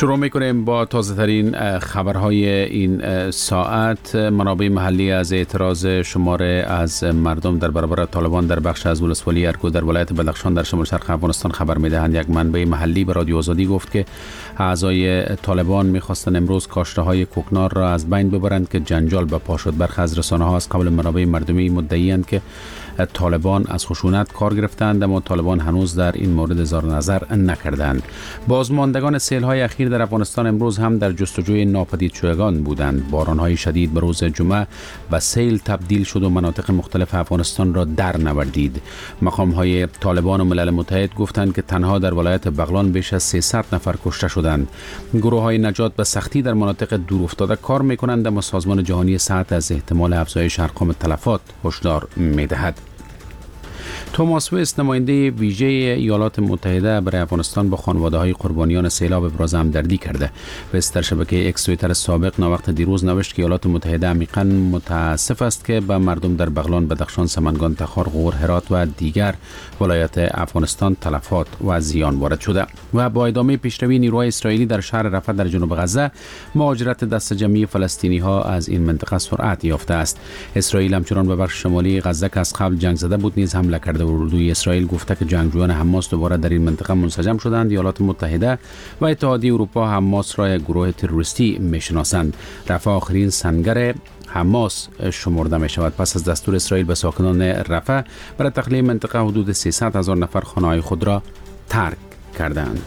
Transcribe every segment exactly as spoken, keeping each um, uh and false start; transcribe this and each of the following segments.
شروع میکنیم با تازه ترین خبرهای این ساعت. منابع محلی از اعتراض شماره از مردم در برابر طالبان در بخش از ولسوالی ارگو در ولایت بدخشان در شمال شرق افغانستان خبر میدهند. یک منبع محلی به رادیو آزادی گفت که اعضای طالبان میخواستند امروز کاشته های کوکنار را از بین ببرند که جنجال به پا شد. برخی از رسانه ها از قبل منابع مردمی مدعی‌اند که طالبان از خشونت کار گرفتند، اما طالبان هنوز در این مورد اظهار نظر نکردند. بازماندگان سیل‌های اخیر در افغانستان امروز هم در جستجوی ناپدید شدگان بودند. باران‌های شدید به روز جمعه به سیل تبدیل شد و مناطق مختلف افغانستان را در نوردید. مقام‌های طالبان و ملل متحد گفتند که تنها در ولایت بغلان بیش از سیصد نفر کشته شدند. گروه‌های نجات به سختی در مناطق دورافتاده کار می‌کنند، اما سازمان جهانی صحت از احتمال افزایش ارقام تلفات هشدار می‌دهد. توماس ویست، نماینده ویژه ایالات متحده برای افغانستان، با خانواده‌های قربانیان سیلاب ابراز همدردی کرده. ویست در شبکه اکس توییتر سابق ناوقت دیروز نوشت که ایالات متحده عمیقاً متاسف است که به مردم در بغلان، بدخشان، سمنگان، تخار، غور، هرات و دیگر ولایات افغانستان تلفات و زیان وارد شده. و با ادامه پیشروی نیروهای اسرائیلی در شهر رفح در جنوب غزه، مهاجرت دست جمعی فلسطینی‌ها از این منطقه سرعت یافته است. اسرائیل همچنان به بخش شمالی غزه که از قبل جنگ زده بود نیز حمله کرده. اردوی اسرائیل گفته که جنگجویان حماس دوباره در این منطقه منسجم شدند. ایالات متحده و اتحادیه اروپا حماس را یک گروه تروریستی میشناسند. رفح آخرین سنگر حماس شمرده می شود. پس از دستور اسرائیل به ساکنان رفح برای تخلیه منطقه، حدود سیصد هزار نفر خانه‌های خود را ترک کردند.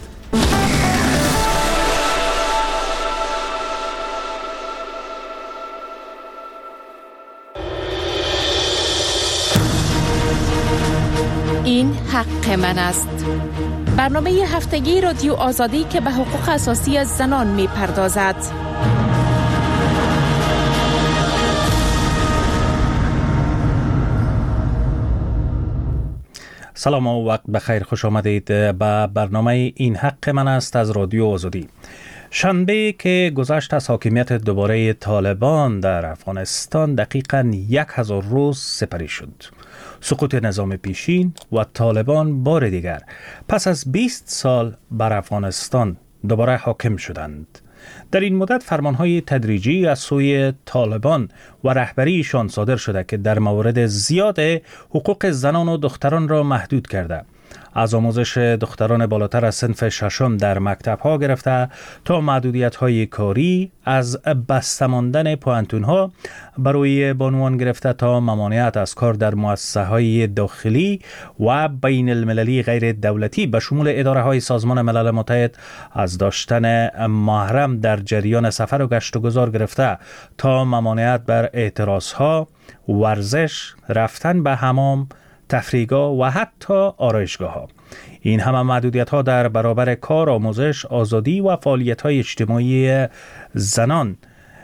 این حق من است. برنامه هفتگی رادیو آزادی که به حقوق اساسی زنان می پردازد. سلام و وقت بخیر، خوش آمدید به برنامه این حق من است از رادیو آزادی. شنبه که گذشت از حاکمیت دوباره طالبان در افغانستان دقیقاً یک هزار روز سپری شد. سقوط نظام پیشین و طالبان بار دیگر پس از بیست سال بر افغانستان دوباره حاکم شدند. در این مدت فرمانهای تدریجی از سوی طالبان و رهبریشان صادر شده که در موارد زیاد حقوق زنان و دختران را محدود کرده. از آموزش دختران بالاتر از صنف ششم در مکتب ها گرفته تا محدودیت های کاری، از بسته ماندن پوانتون ها برای بانوان گرفته تا ممانعت از کار در مؤسسه های داخلی و بین المللی غیر دولتی به شمول اداره های سازمان ملل متحد از داشتن محرم در جریان سفر و گشت و گذار گرفته تا ممانعت بر اعتراض ها، ورزش، رفتن به حمام، تفریحگاه و حتی آرایشگاه ها. این همه محدودیت ها در برابر کار، آموزش، آزادی و فعالیت های اجتماعی زنان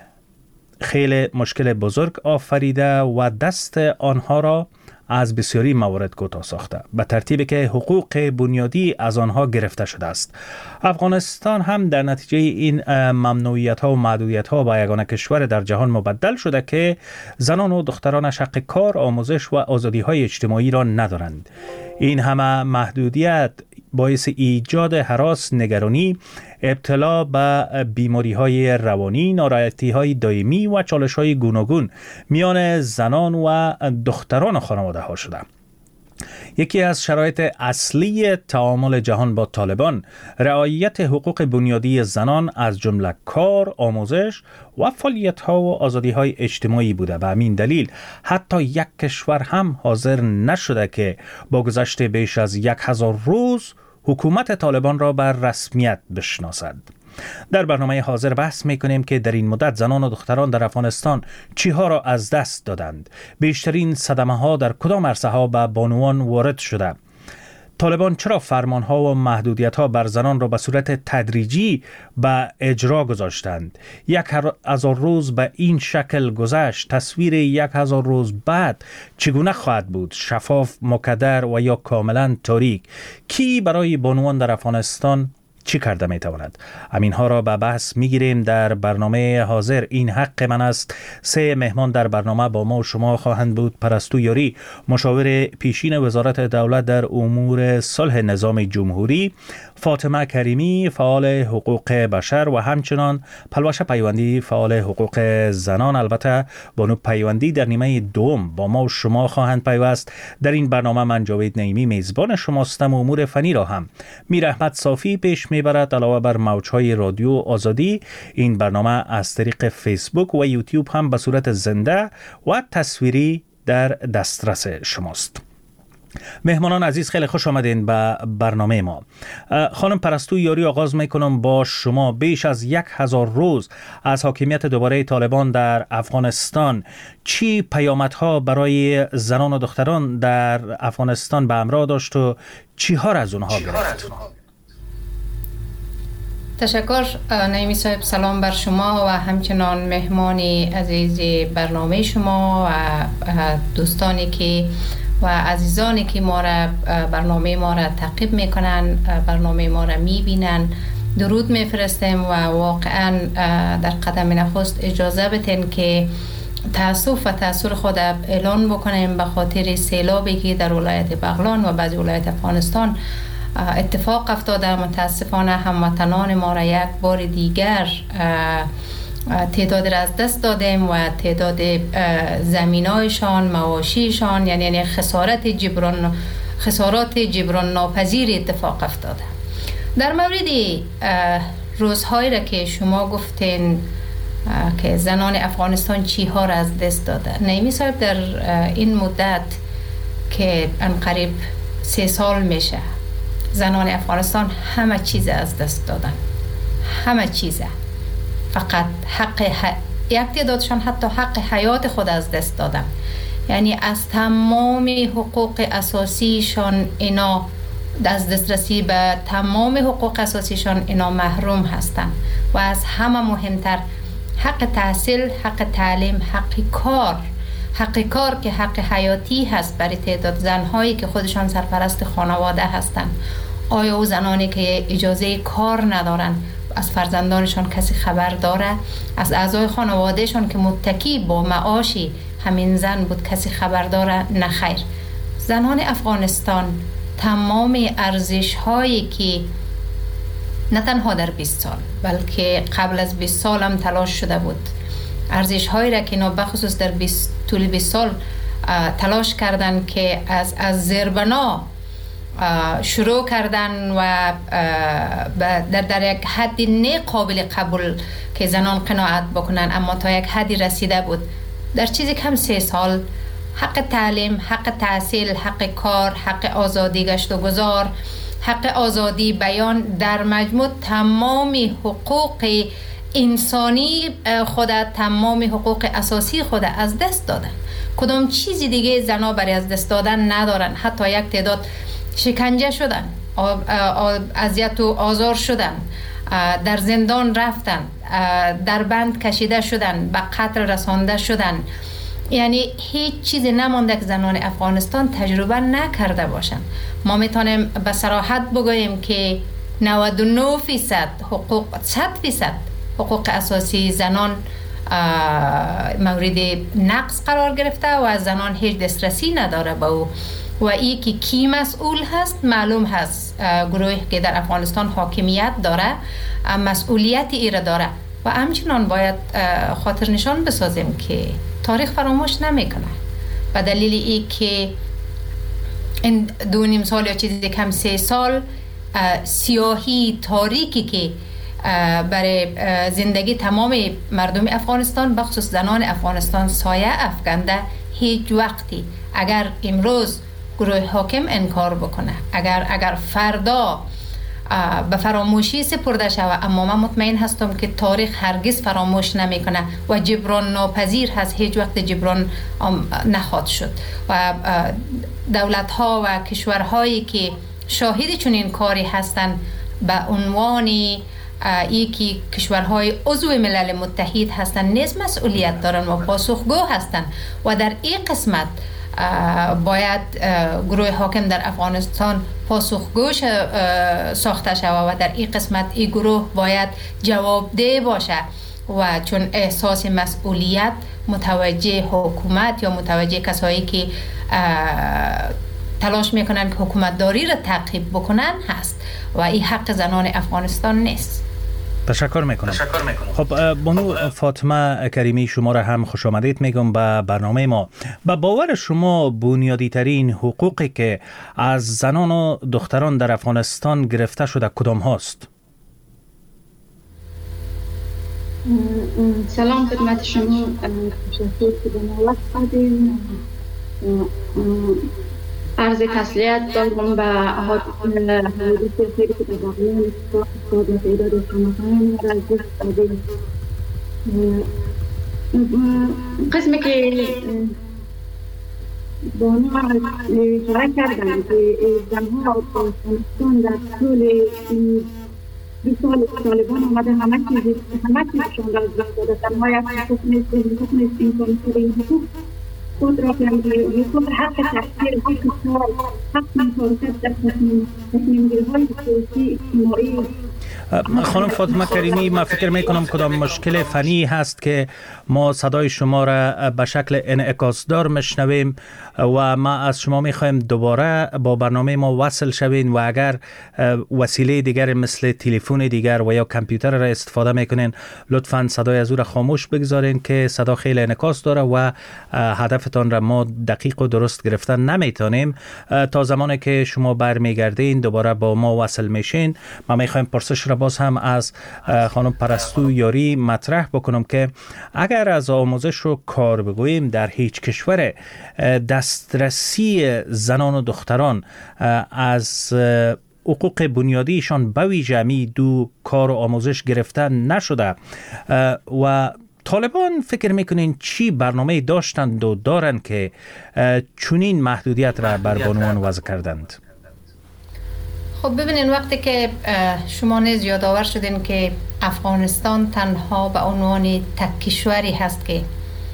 خیلی مشکل بزرگ آفریده و دست آنها را از بسیاری موارد کوتاه ساخته، به ترتیبی که حقوق بنیادی از آنها گرفته شده است. افغانستان هم در نتیجه این ممنوعیت ها و محدودیت ها با یگانه کشور در جهان مبدل شده که زنان و دختران حق کار، آموزش و آزادی های اجتماعی را ندارند. این همه محدودیت باعث ایجاد هراس، نگرانی، ابتلا به بیماری های روانی، ناراحتی های دائمی و چالش های گوناگون میان زنان و دختران خانواده ها شده. یکی از شرایط اصلی تعامل جهان با طالبان رعایت حقوق بنیادی زنان از جمله کار، آموزش و فعالیت‌ها و آزادی‌های اجتماعی بوده. به همین دلیل حتی یک کشور هم حاضر نشده که با گذشت بیش از یک هزار روز حکومت طالبان را بر رسمیت بشناسد. در برنامه حاضر بحث می‌کنیم که در این مدت زنان و دختران در افغانستان چیها را از دست دادند، بیشترین صدمه‌ها در کدام عرصه‌ها به بانوان وارد شده، طالبان چرا فرمان‌ها و محدودیت‌ها بر زنان را به صورت تدریجی به اجرا گذاشتند. یک هزار روز به این شکل گذشت، تصویر یک هزار روز بعد چگونه خواهد بود؟ شفاف، مکدر و یا کاملا تاریک؟ کی برای بانوان در افغانستان چی کرده می تواند؟ همین ها را به بحث می گیریم در برنامه حاضر این حق من است. سه مهمان در برنامه با ما و شما خواهند بود: پرستو یاری، مشاور پیشین وزارت دولت در امور صلح نظام جمهوری، فاطمه کریمی، فعال حقوق بشر، و همچنان پلوش پیوندی، فعال حقوق زنان. البته بانو پیوندی در نیمه دوم با ما و شما خواهند پیوست. در این برنامه من جاوید نعیمی میزبان شماستم. امور فنی را هم میر احمد صافی پیش میبرد. علاوه بر موجهای رادیو آزادی، این برنامه از طریق فیسبوک و یوتیوب هم به صورت زنده و تصویری در دسترس شماست. مهمانان عزیز، خیلی خوش آمدین به برنامه ما. خانم پرستو یاری، آغاز میکنم با شما. بیش از یک هزار روز از حاکمیت دوباره طالبان در افغانستان، چی پیامدها برای زنان و دختران در افغانستان به همراه داشت و چی ها را از اونها گرفت؟ تشکر نعیمی صاحب. سلام بر شما و همچنان مهمانی عزیز برنامه شما و دوستانی که و عزیزانی که ما را برنامه ما را تعقیب میکنن، برنامه ما را میبینن، درود میفرستیم. و واقعا در قدم نخست اجازه بتین که تأسف و تأثیر خود اعلان بکنیم به خاطر سیلابی که در ولایت بغلان و بعضی ولایت افغانستان اتفاق افتاده. متاسفانه هموطنان ما را یک بار دیگر تعداد را از دست دادیم و تعداد زمینایشان، مواشیشان، یعنی یعنی خسارت جبران خسارات جبران ناپذیر اتفاق افتاده. در مورد روزهایی را که شما گفتین که زنان افغانستان چی ها را از دست داده، نعیمی صاحب، در این مدت که انقریب سه سال میشه زنان افغانستان همه چیز از دست دادن، همه چیزه. فقط حق ح... یک تعدادشان حتی حق حیات خود از دست دادن. یعنی از تمام حقوق اساسیشان اینا، از دسترسی به تمام حقوق اساسیشان اینا محروم هستند. و از همه مهمتر حق تحصیل، حق تعلیم، حق کار. حق کار که حق حیاتی هست برای تعداد زنهایی که خودشان سرپرست خانواده هستند. آیا او زنانی که اجازه کار ندارن، از فرزندانشان کسی خبر داره؟ از اعضای خانوادهشان که متکی با معاشی همین زن بود کسی خبر داره؟ نه خیر. زنان افغانستان تمام ارزش هایی که نه تنها در بیست سال بلکه قبل از بیست سال هم تلاش شده بود، ارزش هایی را که اینا بخصوص در بیست طول بیست سال تلاش کردن که از از زیربنا شروع کردن و در, در یک حد نه قابل قبول که زنان قناعت بکنن، اما تا یک حدی رسیده بود. در چیزی کم سه سال حق تعلیم، حق تحصیل، حق کار، حق آزادی گشت و گذار، حق آزادی بیان، در مجموع تمام حقوق انسانی خود، تمام حقوق اساسی خود از دست دادن. کدام چیزی دیگه زنا برای از دست دادن ندارن. حتی یک تعداد شکنجه شدن، اذیت و آزار شدن، در زندان رفتن، در بند کشیده شدن، به قتل رسانده شدن. یعنی هیچ چیزی نمانده که زنان افغانستان تجربه نکرده باشن. ما میتونیم به صراحت بگوییم که نود و نه فیصد حقوق، صد فیصد حقوق اساسی زنان مورد نقض قرار گرفته و زنان هیچ دسترسی نداره به او. و ای که کی مسئول هست معلوم هست. گروهی که در افغانستان حاکمیت داره مسئولیت ای را داره و همچنان باید خاطر نشان بسازیم که تاریخ فراموش نمیکنه. به دلیل ای که این دو نیم سال یا چیزی کم سه سال سیاهی تاریکی که برای زندگی تمام مردم افغانستان بخصوص زنان افغانستان سایه افکنده، هیچ وقتی اگر امروز گروه حاکم انکار بکنه، اگر اگر فردا به فراموشی سپرده شود، اما من مطمئن هستم که تاریخ هرگز فراموش نمیکنه و جبران ناپذیر هست، هیچ وقت جبران نخواهد شد. و دولت ها و کشورهایی که شاهد چنین کاری هستند به عنوان ای که کشورهای عضو ملل متحد هستند نیز مسئولیت دارن و پاسخگو هستند و در این قسمت باید گروه حاکم در افغانستان پاسخگوش ساخته شود و در این قسمت این گروه باید جوابده باشه و چون احساس مسئولیت متوجه حکومت یا متوجه کسایی که تلاش میکنن که حکومت داری را تعقیب بکنن هست و این حق زنان افغانستان نیست. تشکر میکنم. تشکر میکنم. خب بانو فاطمه کریمی، شما را هم خوش آمدید میگم به برنامه ما. به باور شما بنیادی ترین حقوقی که از زنان و دختران در افغانستان گرفته شده کدام هاست؟ سلام خدمت شما. تشکر که به ما وقت دادین. عرض تسلیت دارم به احادیث سیاسی که در واقعیان استفاده تعداد خانه‌های را از دست دادیم. قسمی که بانو اشاره کردن که زنها افغانستان در طول دو سال طالبان آمده همه چیزی همه چیزشون را از دست داده، تنها یک حقوق نیست حقوق نیست انسانی که این حقوق خود را که حقوق حق تحصیل، حق کار، حق مشارکت در تصمیم‌گیری‌های سیاسی اجتماعی. خانم فاطمه کریمی، من فکر میکنم کدام مشکل فنی هست که ما صدای شما را به شکل انعکاسدار میشنویم و ما از شما میخوایم دوباره با برنامه ما وصل شوین و اگر وسیله دیگر مثل تلفن دیگر و یا کامپیوتر را استفاده میکنین لطفاً صدای از او را خاموش بگذارین که صدا خیلی انعکاس داره و هدفتان را ما دقیق و درست گرفتن نمیتونیم. تا زمانی که شما برمیگردین دوباره با ما وصل میشین، ما میخوایم پرسش را باز هم از خانم پرستو یاری مطرح بکنم که اگر از آموزش و کار بگوییم در هیچ کشور دسترسی زنان و دختران از حقوق بنیادیشان به ویژه می دو کار و آموزش گرفته نشده و طالبان فکر میکنین چی برنامه داشتند و دارند که چنین محدودیت را بر بانوان وضع کردند؟ خب ببینین، وقتی که شما نیز یادآور شدین که افغانستان تنها به عنوان تک کشوری هست که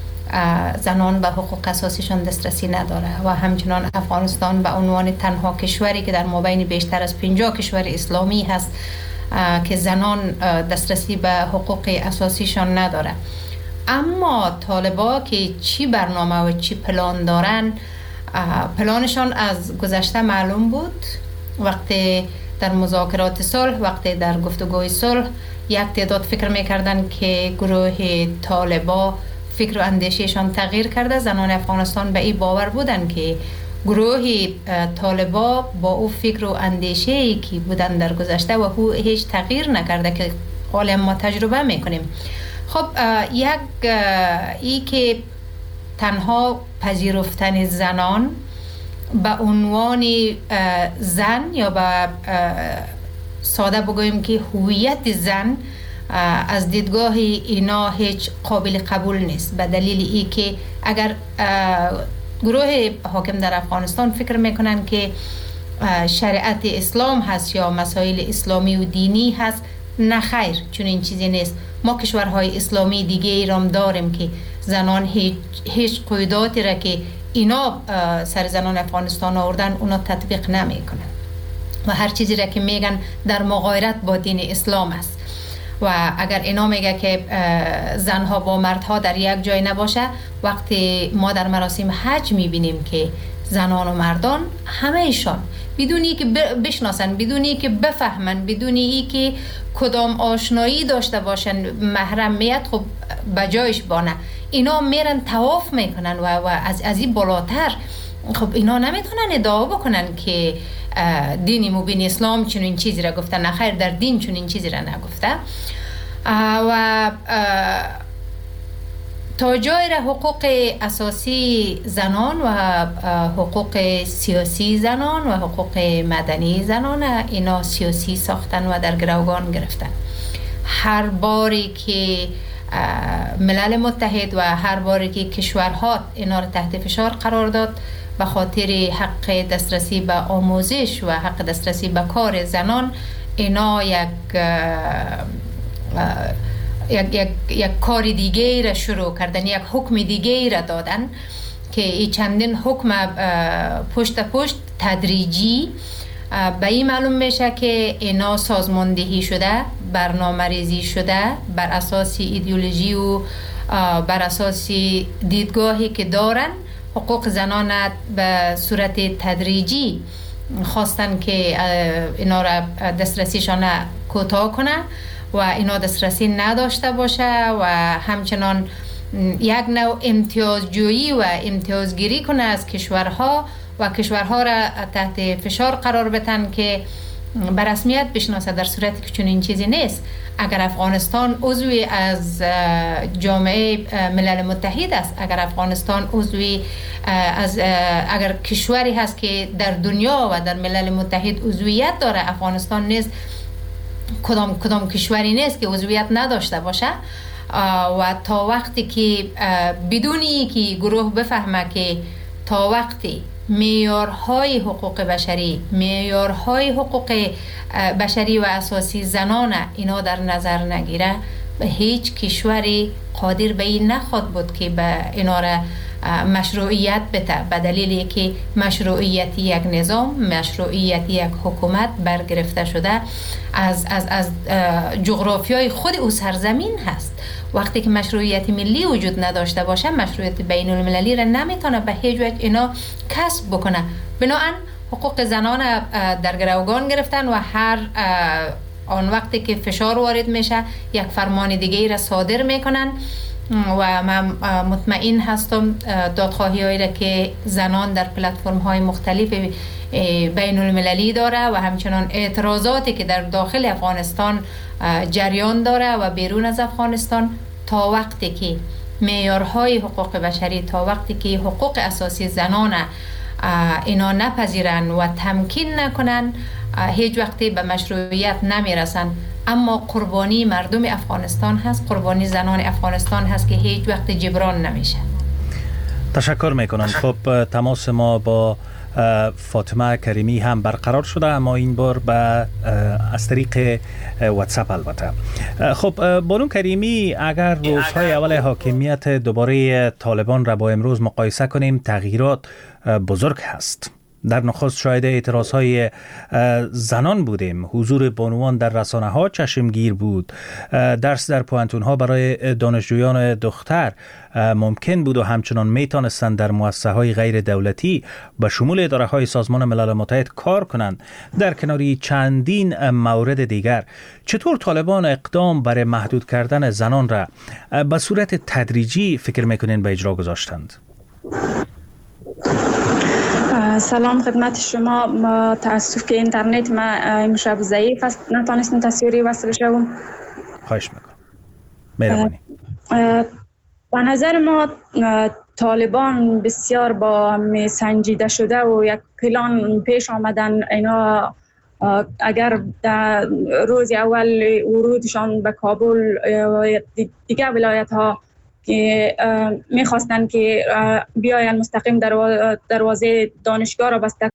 زنان به حقوق اساسیشان دسترسی نداره و همچنان افغانستان به عنوان تنها کشوری که در مابین بیشتر از پنجاه کشور اسلامی هست که زنان دسترسی به حقوق اساسیشان نداره. اما طالبا که چی برنامه و چی پلان دارن، پلانشان از گذشته معلوم بود. وقتی در مذاکرات صلح، وقتی در گفتگوی صلح یک تعداد فکر میکردن که گروه طالبا فکر و اندیشهشان تغییر کرده. زنان افغانستان به این باور بودن که گروه طالبا با او فکر و اندیشه‌ای که بودن در گذشته و او هیچ تغییر نکرده که حالا ما تجربه میکنیم. خب یک ای که تنها پذیرفتن زنان به عنوان زن یا به ساده بگوییم که هویت زن از دیدگاه اینا هیچ قابل قبول نیست، به دلیل ای که اگر گروه حاکم در افغانستان فکر میکنن که شریعت اسلام هست یا مسائل اسلامی و دینی هست، نه خیر، چون این چیزی نیست. ما کشورهای اسلامی دیگه ایرام داریم که زنان هیچ, هیچ قیوداتی را که اینا سر زنان افغانستان آوردن اونا تطبیق نمی کنن و هر چیزی را که میگن در مغایرت با دین اسلام است. و اگر اینا میگه که زنها با مردها در یک جای نباشه، وقتی ما در مراسم حج میبینیم که زنان و مردان همه ایشان بدونی که بشناسن، بدونی که بفهمن، بدونی که کدام آشنایی داشته باشن محرمیت خب بجایش بانه، اینا میرن طواف میکنن و, و از از این بالاتر خب اینا نمیتونن ادعا بکنن که دین مبین اسلام چون این چیزی را گفته. نه خیر، در دین چون این چیزی را نگفته. و تا جای حقوق اساسی زنان و حقوق سیاسی زنان و حقوق مدنی زنان اینا سیاسی ساختن و در گروگان گرفتن. هر باری که ملل متحد و هر باری که کشورها اینا را تحت فشار قرار داد به خاطر حق دسترسی به آموزش و حق دسترسی به کار زنان، اینا یک یک, یک, یک کار دیگه را شروع کردن، یک حکم دیگه را دادن که این چندین حکم پشت پشت تدریجی به این معلوم میشه که اینا سازماندهی شده، برنامه ریزی شده بر اساس ایدئولوژی و بر اساس دیدگاهی که دارن. حقوق زنان به صورت تدریجی خواستن که اینا را دسترسیشان کوتاه کنه و اینا دسترسی نداشته باشه و همچنان یک نوع امتیازجویی و امتیازگیری کنه از کشورها و کشورها را تحت فشار قرار بدن که به رسمیت بشناسه، در صورتی که چنین چیزی نیست. اگر افغانستان عضوی از جامعه ملل متحد است، اگر افغانستان عضوی از اگر کشوری هست که در دنیا و در ملل متحد عضویت داره، افغانستان نیست کدام کدام کشوری نیست که عضویت نداشته باشه. و تا وقتی که بدونی که گروه بفهمه که تا وقتی معیارهای حقوق بشری، معیارهای حقوق بشری و اساسی زنان اینا در نظر نگیره، به هیچ کشوری قادر به این نخواد بود که به اینا را مشروعیت بده، به دلیلی که مشروعیت یک نظام، مشروعیت یک حکومت برگرفته شده از از از جغرافیای خود او سرزمین هست. وقتی که مشروعیت ملی وجود نداشته باشه، مشروعیت بین المللی را نمیتونه به هیچ وجه اینا کسب بکنه. بنابراین حقوق زنان در گروگان گرفتن و هر آن وقتی که فشار وارد میشه یک فرمان دیگه را صادر میکنن و من مطمئن هستم دادخواهی هایی را که زنان در پلتفرم های مختلف بین المللی داره و همچنان اعتراضاتی که در داخل افغانستان جریان داره و بیرون از افغانستان، تا وقتی که معیارهای حقوق بشری، تا وقتی که حقوق اساسی زنان اینا نپذیرن و تمکین نکنن، هیچ وقتی به مشروعیت نمیرسن. اما قربانی مردم افغانستان هست، قربانی زنان افغانستان هست که هیچ وقت جبران نمیشه. تشکر میکنم. خب تماس ما با فاطمه کریمی هم برقرار شده، اما این بار به از طریق واتساپ البته. خب بانو کریمی، اگر روزهای اول حاکمیت دوباره طالبان را با امروز مقایسه کنیم، تغییرات بزرگ هست. در نخست شاهد اعتراضهای زنان بودیم، حضور بانوان در رسانه ها چشمگیر بود، درس در پوانتون ها برای دانشجویان دختر ممکن بود و همچنان میتونستند در مؤسسه های غیر دولتی به شمول اداره های سازمان ملل متحد کار کنند، در کناری چندین مورد دیگر. چطور طالبان اقدام برای محدود کردن زنان را به صورت تدریجی فکر میکنین به اجرا گذاشتند؟ سلام خدمت شما. تاسف که اینترنت ما امشب ضعیف است، نتونستم تصویری وصل شوم. خواهش میکنم. مهربانی. به نظر ما طالبان بسیار با سنجیده شده و یک پلان پیش آمدن. اینا اگر در روز اول ورودشان به کابل و دیگر ولایت ها که میخواستن که بیاین مستقیم دروازه دانشگاه را بسته.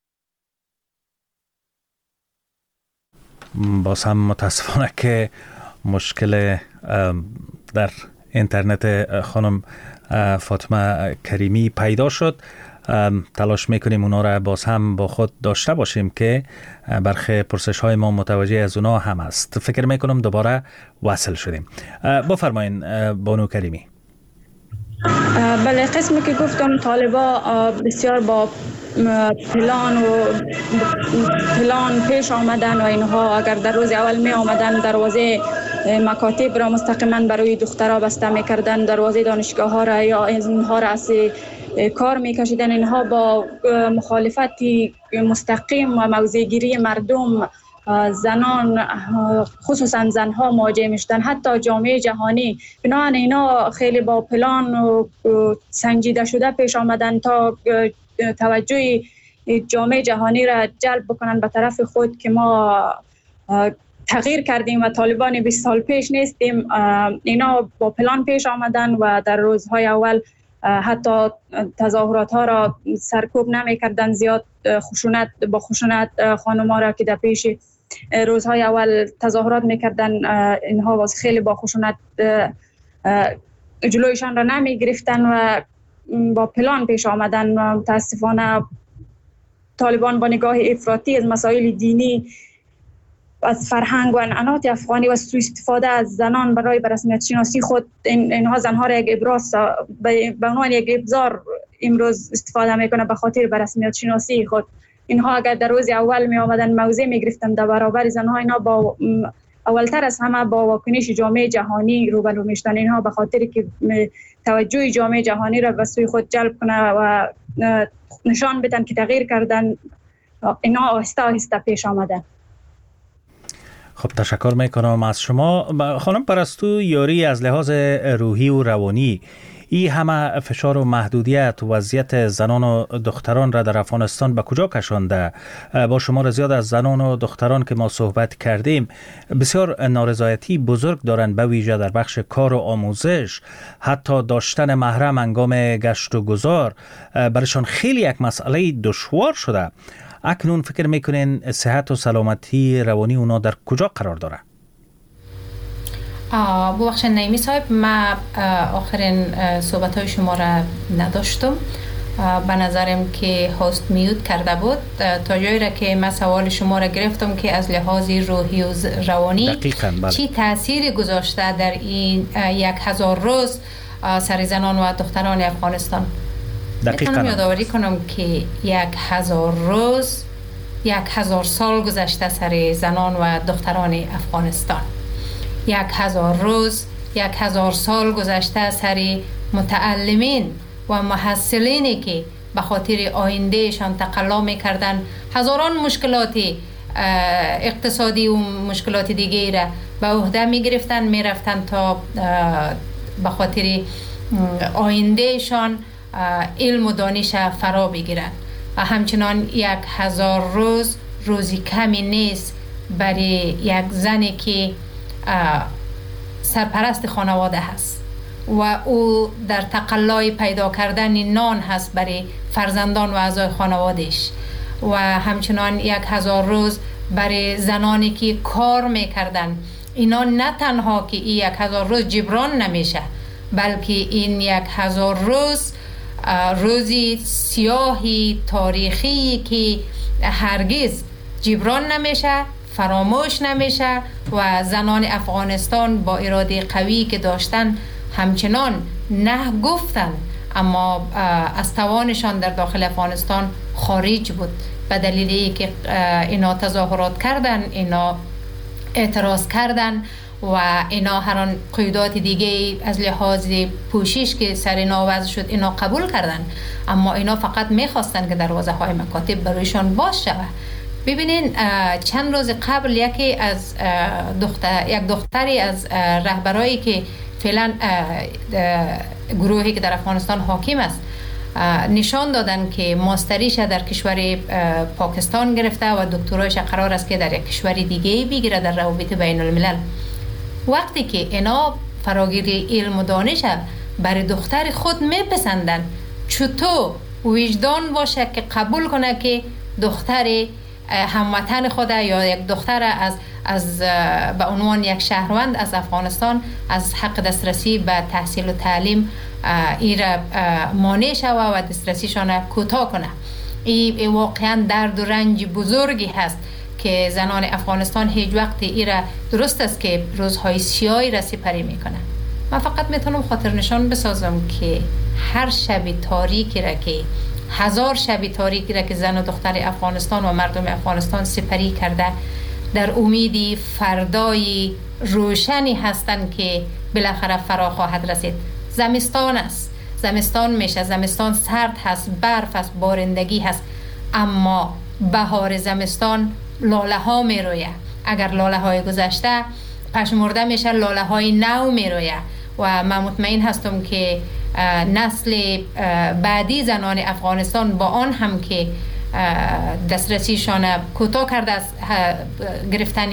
باز هم متاسفانه که مشکل در اینترنت خانم فاطمه کریمی پیدا شد. تلاش میکنیم اونا را باز هم با خود داشته باشیم که برخی پرسش های ما متوجه از اونا هم است. فکر میکنم دوباره وصل شدیم. بفرمایین بانو کریمی. بله، قسمی که گفتم طالبا بسیار با پلان و پلان پیش آمدن و اینها اگر در روز اول می آمدن دروازه مکاتب را مستقیما برای دخترها بسته می کردن، دروازه دانشگاه ها را یا اینها را از کار می کشیدن. اینها با مخالفت مستقیم و موضع‌گیری مردم، زنان خصوصا زنها مواجه میشدن، حتی جامعه جهانی. بنابراین اینا خیلی با پلان و سنجیده شده پیش آمدن تا توجه جامعه جهانی را جلب بکنن به طرف خود که ما تغییر کردیم و طالبان بیست سال پیش نیستیم. اینا با پلان پیش آمدن و در روزهای اول حتی تظاهرات ها را سرکوب نمی کردن، زیاد خشونت با خشونت خانم ها را که در پیش روزهای اول تظاهرات میکردن، اینها باز خیلی با خشونت جلویشان را نمی گرفتن و با پلان پیش آمدن و متاسفانه طالبان با نگاه افراطی از مسائل دینی، از فرهنگ و عنعنات افغانی و سوء استفاده از زنان برای به رسمیت شناسی خود، این اینها زنها را یک ابراز به عنوان یک ابزار امروز استفاده میکنه به خاطر به رسمیت شناسی خود. اینها اگر در روز اول می آمدن موضع می گرفتن در برابر زنها، اینها با اولتر از همه با واکنش جامعه جهانی روبرو میشدن. اینها به خاطر که توجه جامعه جهانی را به سوی خود جلب کنه و نشان بدن که تغییر کردن، اینها آهسته آهسته پیش آمدن. خب تشکر میکنم از شما. خانم پرستو، یاری از لحاظ روحی و روانی، این همه فشار و محدودیت و وضعیت زنان و دختران را در افغانستان به کجا کشانده؟ با شمار زیاد از زنان و دختران که ما صحبت کردیم بسیار نارضایتی بزرگ دارند، به ویژه در بخش کار و آموزش. حتی داشتن محرم هنگام گشت و گذار برشان خیلی یک مسئله دشوار شده. اکنون فکر میکنین صحت و سلامتی روانی اونا در کجا قرار داره؟ ببخشید نعیمی صاحب، من آخرین صحبت های شما را نداشتم. به نظرم که هاست میوت کرده بود تا جایی را که من سوال شما را گرفتم که از لحاظ روحی و روانی چی تأثیری گذاشته در این یک هزار روز سر زنان و دختران افغانستان. میتونم یادآوری کنم که یک هزار روز یک هزار سال گذشته سر زنان و دختران افغانستان. یک هزار روز یک هزار سال گذشته سر متعلمین و محصلینی که به خاطر آیندهشان تقلا میکردن هزاران مشکلات اقتصادی و مشکلات دیگه را به عهده میگرفتن، میرفتن تا به خاطر آیندهشان علم و دانش فرا بگیرن. و همچنان یک هزار روز روزی کمی نیست برای یک زنی که سرپرست خانواده هست و او در تقلای پیدا کردن نان هست برای فرزندان و اعضای خانوادهش. و همچنان یک هزار روز برای زنانی که کار میکردن. اینا نه تنها که این یک هزار روز جبران نمیشه، بلکه این یک هزار روز روزی سیاهی تاریخی که هرگز جبران نمیشه، فراموش نمیشه. و زنان افغانستان با اراده قوی که داشتن همچنان نه گفتن، اما از توانشان در داخل افغانستان خارج بود. به دلیلی که اینا تظاهرات کردن، اینا اعتراض کردن و اینا هر آن قیودات دیگه از لحاظ پوشش که سر اینا وضع شد اینا قبول کردن. اما اینا فقط میخواستن که دروازه های مکاتب برایشان باز شود. ببینین چند روز قبل یکی از دختر یک دختری از رهبرایی که فعلا گروهی که در افغانستان حاکم است نشان دادن که ماستریش در کشور پاکستان گرفته و دکترایش قرار است که در یک کشور دیگه بگیره در روابط بین الملل. وقتی که اینا فراگیری علم و دانش برای دختر خود میپسندن، چطور وجدان باشه که قبول کنه که دختر هموطن خود یا یک دختر از از به عنوان یک شهروند از افغانستان از حق دسترسی به تحصیل و تعلیم ایره مانع شوه و دسترسیشان کوتاه کنه. این واقعا درد و رنج بزرگی هست که زنان افغانستان هیچ وقت ایره درست است که روزهای سیاهی را سپری میکنه. من فقط میتونم خاطر نشان بسازم که هر شب تاریکی را که هزار شب تاریکی را که زن و دختر افغانستان و مردم افغانستان سپری کرده در امیدی فردای روشنی هستند که بالاخره فرا خواهد رسید. زمستان است، زمستان میشه، زمستان سرد هست، برف است، بارندگی هست، اما بهار زمستان لاله ها میرویه. اگر لاله های گذشته پشمرده میشه، لاله های نو میرویه و من مطمئن هستم که نسل بعدی زنان افغانستان با آن هم که دسترسیشان کوتاه کرده از گرفتن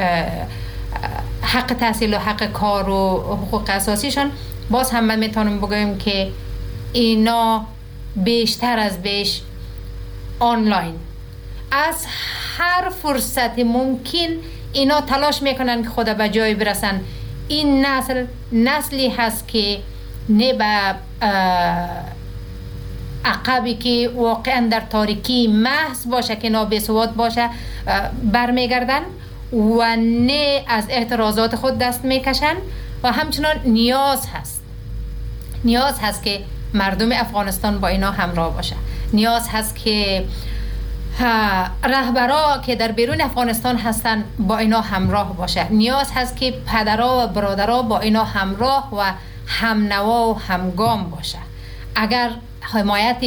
حق تحصیل و حق کار و حقوق اساسیشان، باز هم من میتونم بگویم که اینا بیشتر از بیش آنلاین از هر فرصت ممکن اینا تلاش میکنن که خود به جای برسن. این نسل نسلی هست که نه به عقبی که واقعا در تاریکی محض باشه که نابسواد باشه برمیگردن و نه از اعتراضات خود دست میکشن و همچنان نیاز هست نیاز هست که مردم افغانستان با اینا همراه باشه. نیاز هست که رهبرا که در بیرون افغانستان هستن با اینا همراه باشه. نیاز هست که پدرها و برادرها با اینا همراه و همنوا و همگام باشه. اگر حمایت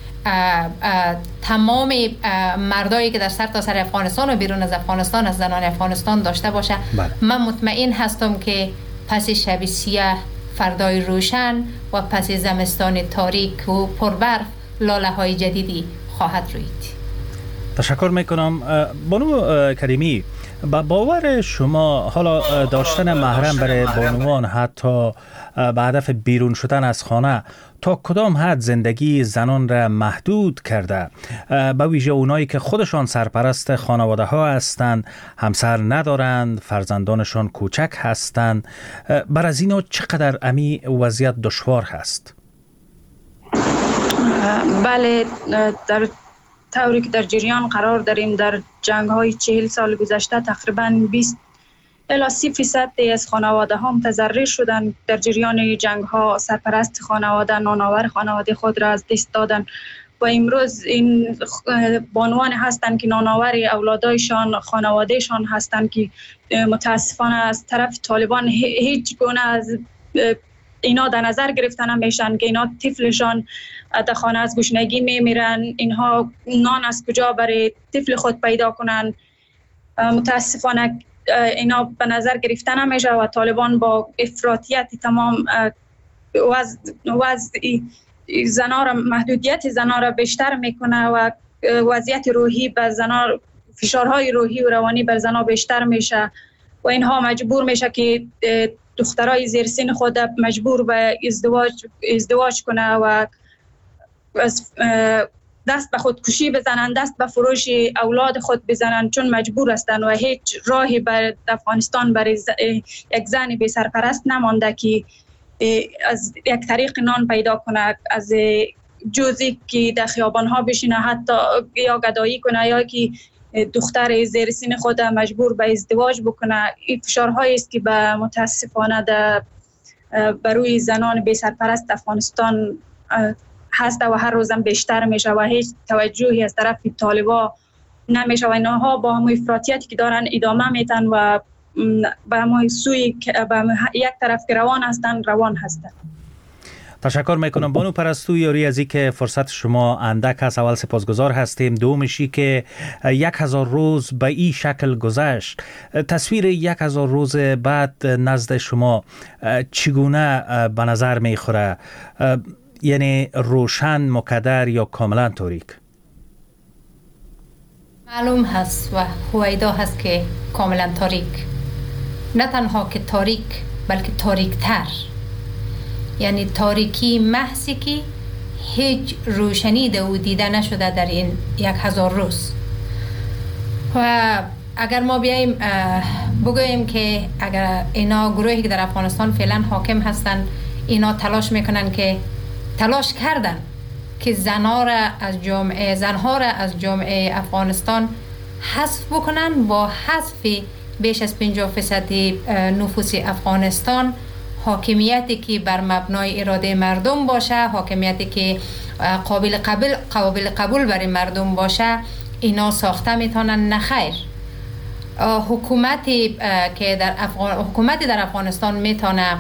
تمام مردایی که در سر تا سر افغانستان و بیرون از افغانستان از زنان افغانستان داشته باشه، بله. من مطمئن هستم که پس شب سیاه فردای روشن و پس زمستان تاریک و پربرف لاله های جدیدی خواهد روید. تشکر میکنم. بانو کریمی، با باور شما حالا داشتن محرم برای بانوان حتی به هدف بیرون شدن از خانه تا کدام حد زندگی زنان را محدود کرده؟ به ویژه اونایی که خودشان سرپرست خانواده ها هستند، همسر ندارند، فرزندانشان کوچک هستند، بر از اینا چقدر امی وضعیت دشوار هست؟ بله، در طوری که در جریان قرار داریم در جنگ های چهل سال گذشته تقریباً بیست الی سی فیصد از خانواده ها متضرر شدن. در جریان جنگ ها سرپرست خانواده، نانآور خانواده خود را از دست دادن و امروز این بانوان هستند که نانآور اولادایشان، خانوادهشان هستند که متاسفانه از طرف طالبان هیچ گونه از اینا در نظر گرفته نمیشن که اینا طفلشان در خانه از گشنگی میمیرن، اینها نان از کجا برای طفل خود پیدا کنن. متاسفانه اینا به نظر گرفته نمیشه و طالبان با افراطیت تمام وضع وضع زنا را، محدودیت زنا را بیشتر میکنه و وضعیت روحی بر زنا، فشارهای روحی و روانی بر زنا بیشتر میشه و اینها مجبور میشه که دخترای زیر سن خود مجبور به ازدواج ازدواج کنه و دست به خودکشی بزنن، دست به فروش اولاد خود بزنن، چون مجبور هستند و هیچ راهی بر افغانستان برای یک زن بی سرپرست نمانده که از یک طریق نان پیدا کنه، از جزی که در خیابان ها بشینه، حتی یا گدایی کنه یا که دختر زیر سن خود مجبور به ازدواج بکنه. این فشارهایی است که به متاسفانه در بروی زنان بی سرپرست افغانستان هست و هر روزم بیشتر میشه و هیچ توجهی از طرف طالبا نمیشه و اینها با همون افراطیتی که دارن ادامه میتن و به همون سوی به یک طرف که روان هستن روان هستن. تشکر میکنم بانو پرستو یاری از اینکه فرصت شما اندک هست. اول سپاسگزار هستیم. دومشی که یک هزار روز به این شکل گذشت، تصویر یک هزار روز بعد نزد شما چگونه به نظر میخوره؟ یعنی روشن، مکدر یا کاملا تاریک؟ معلوم هست و هویدا هست که کاملا تاریک. نه تنها که تاریک بلکه تاریک تر، یعنی تاریکی محضی که هیچ روشنی دو دیده نشده در این یک هزار روز. و اگر ما بیاییم بگوییم که اگر اینا گروهی که در افغانستان فعلا حاکم هستن اینا تلاش میکنن که تلاش کردن که زنها را از جامعه زنها را از جامعه افغانستان حذف بکنن، با حذف بیش از پنجاه درصد نفوس افغانستان حاکمیتی که بر مبنای اراده مردم باشه، حاکمیتی که قابل قبول قابل قبول برای مردم باشه، اینا ساخته میتونن. نخیر، حکومتی که در افغان حکومتی در افغانستان میتونه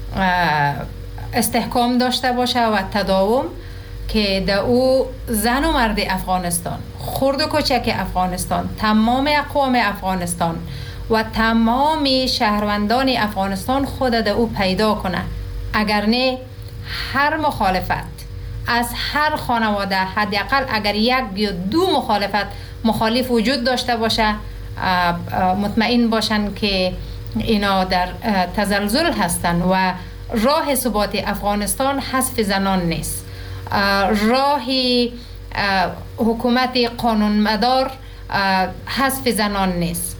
استحکام داشته باشه و تداوم که در او زن و مرد افغانستان، خرد و کوچک افغانستان، تمام اقوام افغانستان و تمام شهروندان افغانستان خود در او پیدا کنه. اگر نه هر مخالفت از هر خانواده، حداقل اگر یک یا دو مخالفت مخالف وجود داشته باشه، مطمئن باشن که اینا در تزلزل هستن و راه ثبات افغانستان حذف زنان نیست. راه حکومت قانون مدار حذف زنان نیست.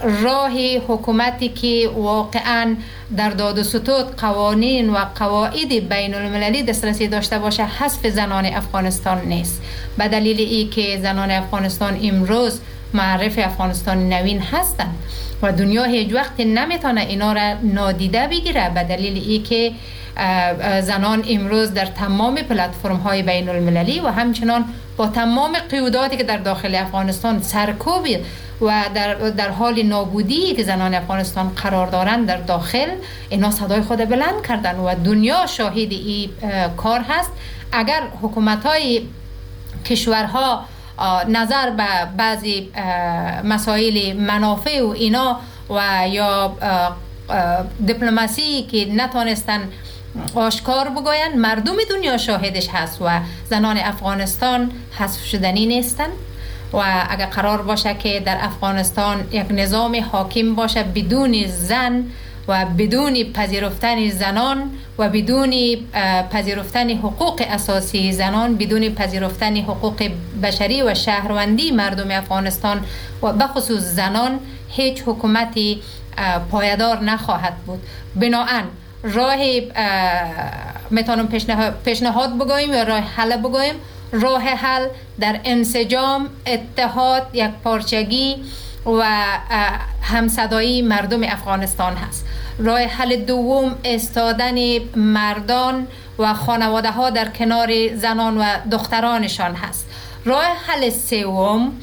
راه حکومتی که واقعا در داد و ستود قوانین و قواعد بین المللی دسترسی داشته باشه حذف زنان افغانستان نیست. به دلیل ای که زنان افغانستان امروز معرف افغانستان نوین هستند و دنیا هیچ وقت نمیتونه اینا را نادیده بگیره، به دلیل ای که زنان امروز در تمام پلتفرم های بین المللی و همچنان با تمام قیوداتی که در داخل افغانستان سرکوب و در, در حال نابودی که زنان افغانستان قرار دارند در داخل، اینا صدای خود بلند کردن و دنیا شاهد این کار هست. اگر حکومت های کشورها نظر به بعضی مسائل منافع و اینا و یا دیپلماسی که نتونستن آشکار بگوین، مردم دنیا شاهدش هست و زنان افغانستان حذف شدنی نیستن. و اگر قرار باشه که در افغانستان یک نظام حاکم باشه بدون زن و بدون پذیرفتن زنان و بدون پذیرفتن حقوق اساسی زنان، بدون پذیرفتن حقوق بشری و شهروندی مردم افغانستان و بخصوص زنان، هیچ حکومتی پایدار نخواهد بود. بنابراین راه میتونم پیشنهاد بگویم یا راه حل بگویم، راه حل در انسجام، اتحاد، یک پارچگی و همصدایی مردم افغانستان هست. راه حل دوم استادن مردان و خانواده ها در کنار زنان و دخترانشان هست. راه حل سوم،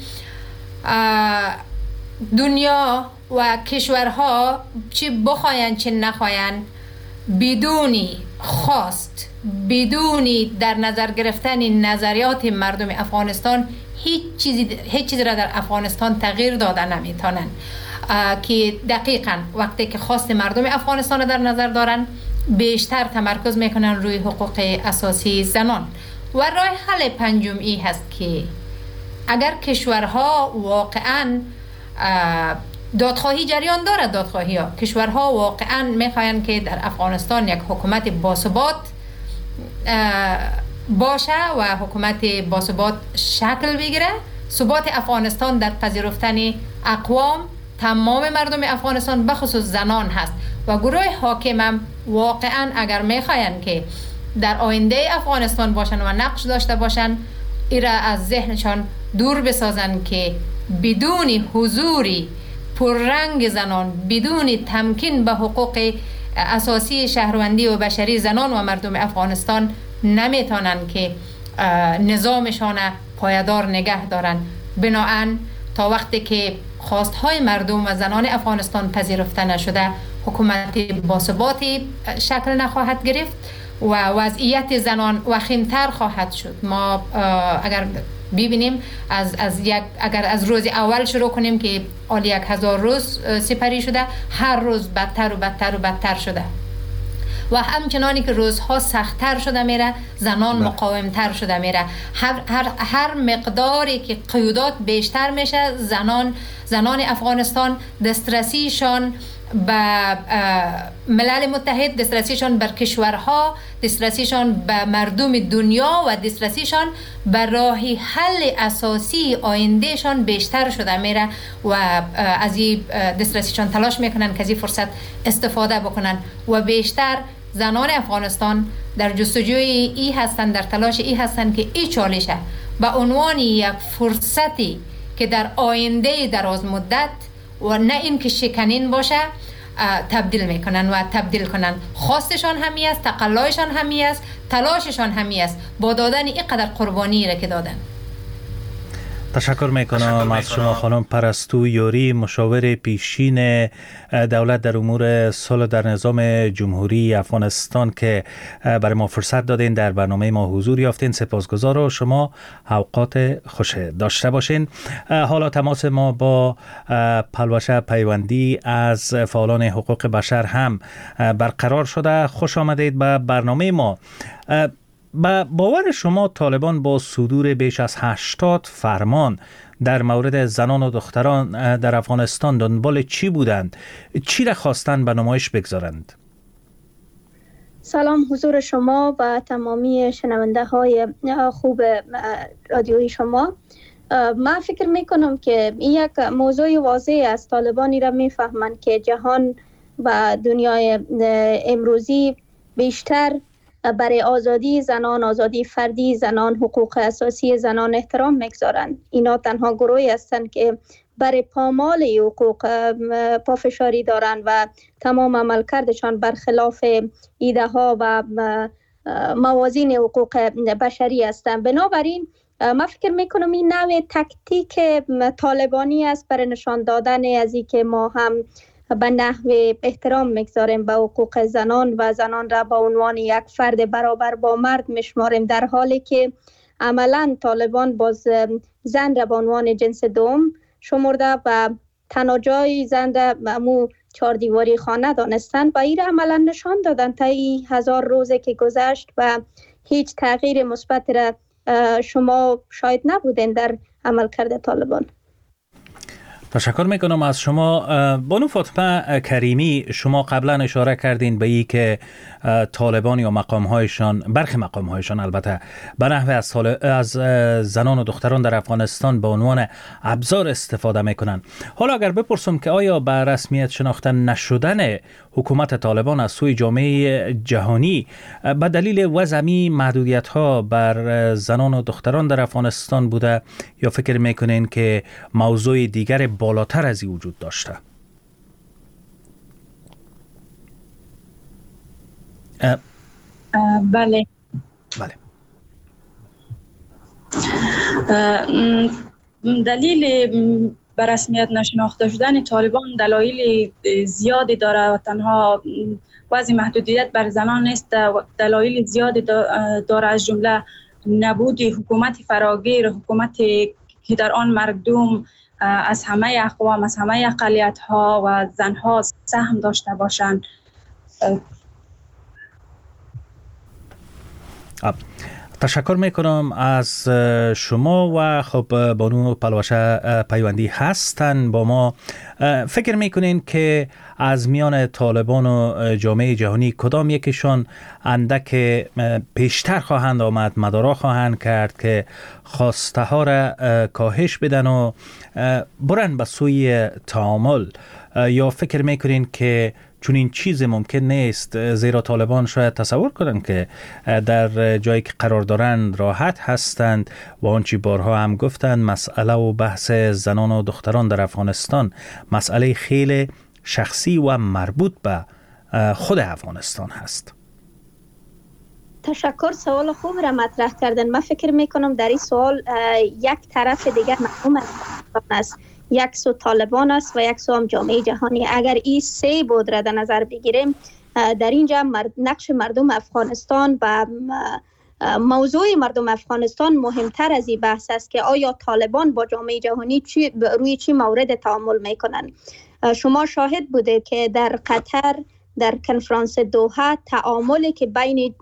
دنیا و کشورها چه بخواین چه نخواین، بدونی خواست، بدونی در نظر گرفتن نظریات مردم افغانستان هیچ چیزی هیچ چیزی را در افغانستان تغییر داده نمیتونن. که دقیقاً وقتی که خواست مردم افغانستان را در نظر دارن، بیشتر تمرکز میکنن روی حقوق اساسی زنان. و راه حل پنجمی هست که اگر کشورها واقعاً دادخواهی جریان دارد، دادخواهی ها کشورها واقعا میخواین که در افغانستان یک حکومت باثبات باشه و حکومت باثبات شکل بگیره، ثبات افغانستان در پذیرفتن اقوام، تمام مردم افغانستان بخصوص زنان هست. و گروه حاکم هم واقعا اگر میخواین که در آینده افغانستان باشن و نقش داشته باشن، ایرا از ذهنشان دور بسازن که بدون حضوری پررنگ زنان، بدون تمکین به حقوق اساسی شهروندی و بشری زنان و مردم افغانستان نمیتونن که نظامشان پایدار نگه دارن. بنابراین تا وقتی که خواستهای مردم و زنان افغانستان پذیرفته نشده، حکومت باثباتی شکل نخواهد گرفت و وضعیت زنان وخیمتر خواهد شد. ما اگر ببینیم از از یک اگر از روز اول شروع کنیم که حالی یک هزار روز سپری شده، هر روز بدتر و بدتر و بدتر شده و همچنانی که روزها سختتر شده میره، زنان مقاومتر شده میره. هر, هر, هر مقداری که قیودات بیشتر میشه، زنان زنان افغانستان دسترسیشان به ملل متحد، دسترسیشان بر کشورها، دسترسیشان به مردم دنیا و دسترسیشان به راه حل اساسی آیندهشان بیشتر شده میره و از این دسترسیشان تلاش میکنن که از این فرصت استفاده بکنن و بیشتر زنان افغانستان در جستجوی ای هستن، در تلاش ای هستن که ای چالشه به عنوان یک فرصتی که در آینده دراز مدت و نه این که شکنین باشه تبدیل میکنن و تبدیل کنن. خواستشان همی است، تقلایشان همی است، تلاششان همی است با دادن اینقدر قربانی را که دادن. تشکر میکنم از شما خانم پرستو یوری، مشاور پیشین دولت در امور صلح در نظام جمهوری افغانستان که برای ما فرصت دادین در برنامه ما حضور یافتین. سپاسگزار و شما اوقات خوش داشته باشین. حالا تماس ما با پلوشه پیوندی از فعالان حقوق بشر هم برقرار شده. خوش آمدید به برنامه ما. با باور شما طالبان با صدور بیش از هشتاد فرمان در مورد زنان و دختران در افغانستان دنبال چی بودند؟ چی را خواستند به نمایش بگذارند؟ سلام حضور شما و تمامی شنونده های خوب رادیوی شما. من فکر میکنم که این یک موضوع واضح است. طالبانی را میفهمند که جهان و دنیای امروزی بیشتر برای آزادی زنان، آزادی فردی زنان، حقوق اساسی زنان احترام میگذارند. اینا تنها گروهی هستند که برای پامال حقوق پافشاری دارند و تمام عملکردشان برخلاف ایده ها و موازین حقوق بشری هستند. بنابراین من فکر میکنم این نوع تکتیک طالبانی است برای نشان دادن از این که ما هم به نحو احترام میگذاریم به حقوق زنان و زنان را به عنوان یک فرد برابر با مرد میشماریم، در حالی که عملا طالبان باز زن را به عنوان جنس دوم شمرده و تنها جای زن را مو چهار دیواری خانه دانستند و این را عملا نشان دادن تا این هزار روزه که گذشت و هیچ تغییر مثبت را شما شاید نبودین در عملکرد طالبان. تشکر میکنم از شما. بانو فاطمه کریمی، شما قبلا اشاره کردین به این که طالبان یا مقامهایشان، برخی مقامهایشان البته به نحو از, از زنان و دختران در افغانستان به عنوان ابزار استفاده میکنن. حالا اگر بپرسم که آیا به رسمیت شناخته نشدن حکومت طالبان از سوی جامعه جهانی به دلیل وضعی محدودیت ها بر زنان و دختران در افغانستان بوده، یا فکر میکنین که موضوع دیگر بالاتر از این وجود داشته؟ اه بله بله دلیل به رسمیت نشناخته شدن طالبان دلایل زیادی داره و تنها وضع محدودیت بر زنان نیست، دلایل زیادی داره، از جمله نبود حکومت فراگیر، حکومتی که در آن مردم از همه اقوام، از همه اقلیت ها و زن ها سهم داشته باشند. تشکر میکنم از شما و خب بانو پلوشه پیوندی هستن با ما. فکر میکنین که از میان طالبان و جامعه جهانی کدام یکیشان اندک پیشتر خواهند آمد، مدارا خواهند کرد که خواسته ها را کاهش بدن و برن به سوی تعامل، یا فکر میکنین که چون این چیز ممکن نیست، زیرا طالبان شاید تصور کنند که در جایی که قرار دارند راحت هستند و آنچه بارها هم گفتند مسئله و بحث زنان و دختران در افغانستان مسئله خیلی شخصی و مربوط به خود افغانستان هست؟ تشکر، سوال خوب را مطرح کردن. من فکر میکنم در این سوال یک طرف دیگر مفهوم است، یک سو طالبان است و یک سو هم جامعه جهانی. اگر این سه بود را در نظر بگیریم، در اینجا مرد نقش مردم افغانستان و موضوع مردم افغانستان مهمتر از این بحث است که آیا طالبان با جامعه جهانی چی روی چی مورد تعامل میکنن. شما شاهد بوده که در قطر در کنفرانس دوحه تعاملی که بین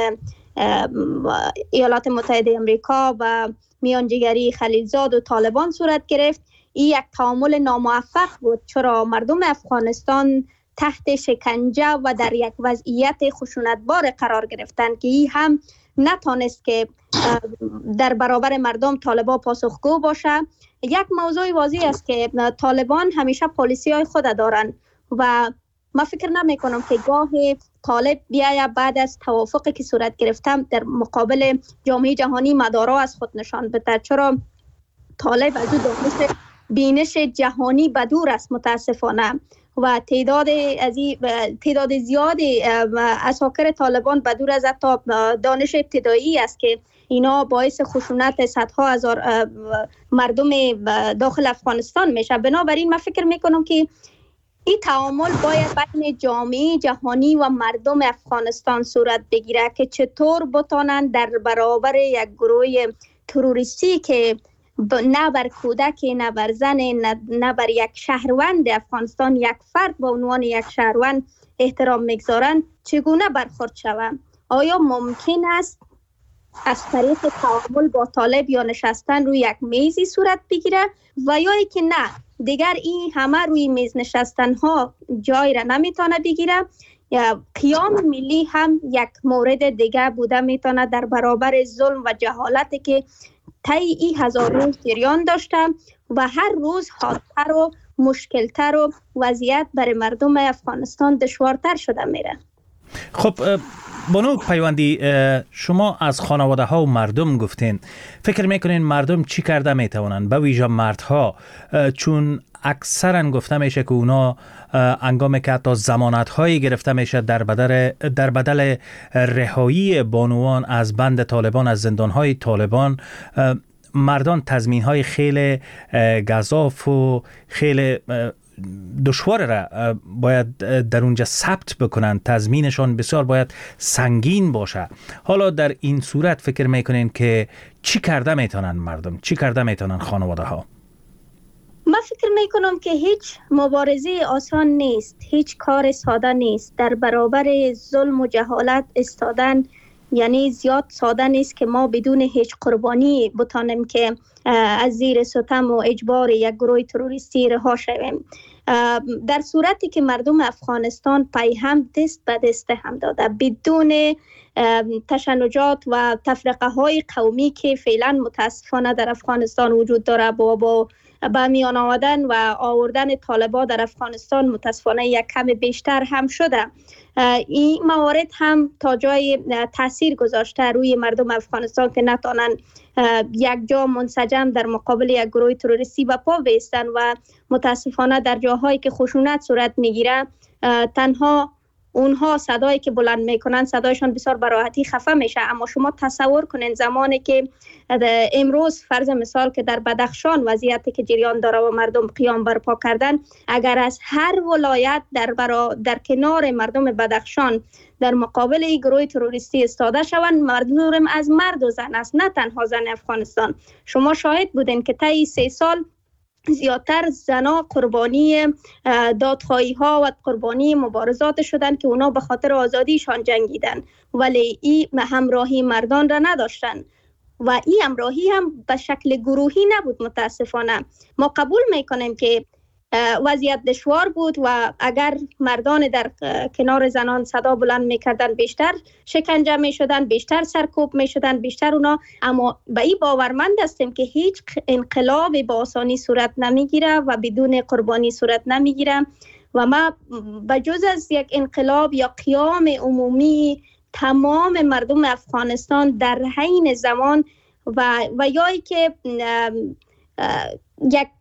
ایالات متحده امریکا و میانجیگری خلیلزاد و طالبان صورت گرفت، این یک تعامل ناموفق بود، چرا مردم افغانستان تحت شکنجه و در یک وضعیت خشونتبار قرار گرفتند که این هم نتانست که در برابر مردم طالبان پاسخگو باشه. یک موضوع واضح است که طالبان همیشه پالیسی های خود دارند و من فکر نمی کنم که گاه طالب بیاید بعد از توافقی که صورت گرفتم در مقابل جامعه جهانی مدارا از خود نشان بده، چرا طالب از دانش بینش جهانی بدور است متاسفانه و تعداد از تعداد زیاد اساکر طالبان بدور از حتی دانش ابتدایی است که اینا باعث خشونت صدها هزار مردم داخل افغانستان میشه. بنابراین من فکر میکنم که این تعامل باید بین جامعه جهانی و مردم افغانستان صورت بگیره که چطور بتانند در برابر یک گروه تروریستی که نه بر کودک، نه بر زن، نه بر یک شهروند افغانستان، یک فرد به عنوان یک شهروند احترام میگذارند، چگونه برخورد شوند. آیا ممکن است از طریق تعامل با طالب یا نشستن روی یک میزی صورت بگیره و یا ای که نه دیگر این همه روی میز نشستن ها جای را نمیتونه بگیره؟ یا قیام ملی هم یک مورد دیگه بوده میتونه در برابر ظلم و جهالتی که طی این هزار روز جریان داشته و هر روز حادتر و مشکلتر و وضعیت برای مردم افغانستان دشوارتر شده میره. خب بانو پیوندی، شما از خانواده ها و مردم گفتین، فکر میکنین مردم چی کرده میتونن، به ویژه مردها، چون اکثرا گفته میشه که اونا انگامی که حتی ضمانت هایی گرفته میشه در بدل در بدل رهایی بانوان از بند طالبان، از زندان های طالبان، مردان تضمین های خیلی گزاف و خیلی دشوار را باید در اونجا ثبت بکنن، تضمینشان بسیار باید سنگین باشه. حالا در این صورت فکر میکنین که چی کرده میتونن مردم، چی کرده میتونن خانواده ها؟ من فکر میکنم که هیچ مبارزه آسان نیست، هیچ کار ساده نیست. در برابر ظلم و جهالت استادن یعنی زیاد ساده نیست که ما بدون هیچ قربانی بتانیم که از زیر ستم و اجبار یک گروه تروریستی رها شویم. در صورتی که مردم افغانستان پای هم دست به دست هم داده، بدون تشنجات و تفرقه های قومی که فعلا متاسفانه در افغانستان وجود داره، با با با میان آمدن و آوردن طالبان در افغانستان متاسفانه یک کم بیشتر هم شده. این موارد هم تا جای تاثیر گذاشته روی مردم افغانستان که نتونن یک جا منسجم در مقابل یک گروه تروریستی به پا بایستن و متاسفانه در جاهایی که خشونت صورت میگیره تنها اونها صدایی که بلند میکنن صدایشان بسیار به راحتی خفه میشه. اما شما تصور کنین زمانی که امروز فرض مثال که در بدخشان وضعیتی که جریان داره و مردم قیام برپا کردن، اگر از هر ولایت در برا در کنار مردم بدخشان در مقابل این گروه تروریستی استاده شوند، مردم از مرد و زن است، نه تنها زن افغانستان. شما شاهد بودین که طی سه سال زیادتر زنا قربانی دادخواهی ها و قربانی مبارزات شدن که اونا به خاطر آزادیشان جنگیدن، ولی این همراهی مردان را نداشتن و این همراهی هم به شکل گروهی نبود. متاسفانه ما قبول میکنیم که وضعیت دشوار بود و اگر مردان در کنار زنان صدا بلند میکردن بیشتر شکنجه میشدن، بیشتر سرکوب میشدن، بیشتر اونا. اما به این باورمند هستیم که هیچ انقلاب با آسانی صورت نمیگیره و بدون قربانی صورت نمیگیره و ما بجز از یک انقلاب یا قیام عمومی تمام مردم افغانستان در حین زمان و و یایی که یک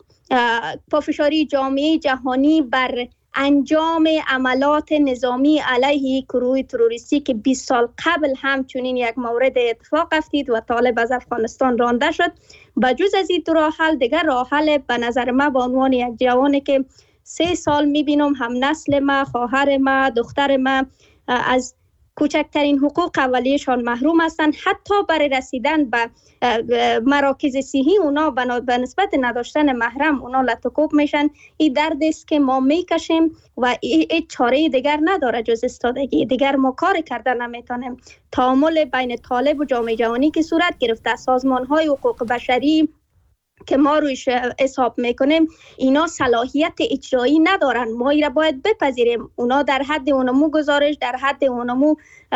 پافشاری جامعه جهانی بر انجام عملات نظامی علیه گروه تروریستی که بیست سال قبل هم چنین یک مورد اتفاق افتید و طالب از افغانستان رانده شد، بجز از این دو راه حل دیگر راه حل به نظر ما به عنوان یک جوانی که سه سال میبینم هم نسل ما، خواهر ما، دختر ما از کوچکترین حقوق اولیه‌شان محروم هستند، حتی برای رسیدن به مراکز صحی اونا به نسبت نداشتن محرم اونا لطکوب میشن. این درد است که ما میکشیم و این چاره دیگر نداره جز استادگی. دیگر ما کار کردن نمیتونیم. تعامل بین طالب و جامعه جهانی که صورت گرفته، سازمان‌های حقوق بشری که ما رویش حساب میکنیم، اینا صلاحیت اجرایی ندارن. ما اینا باید بپذیریم. اونا در حد اونمو گزارش، در حد اونمو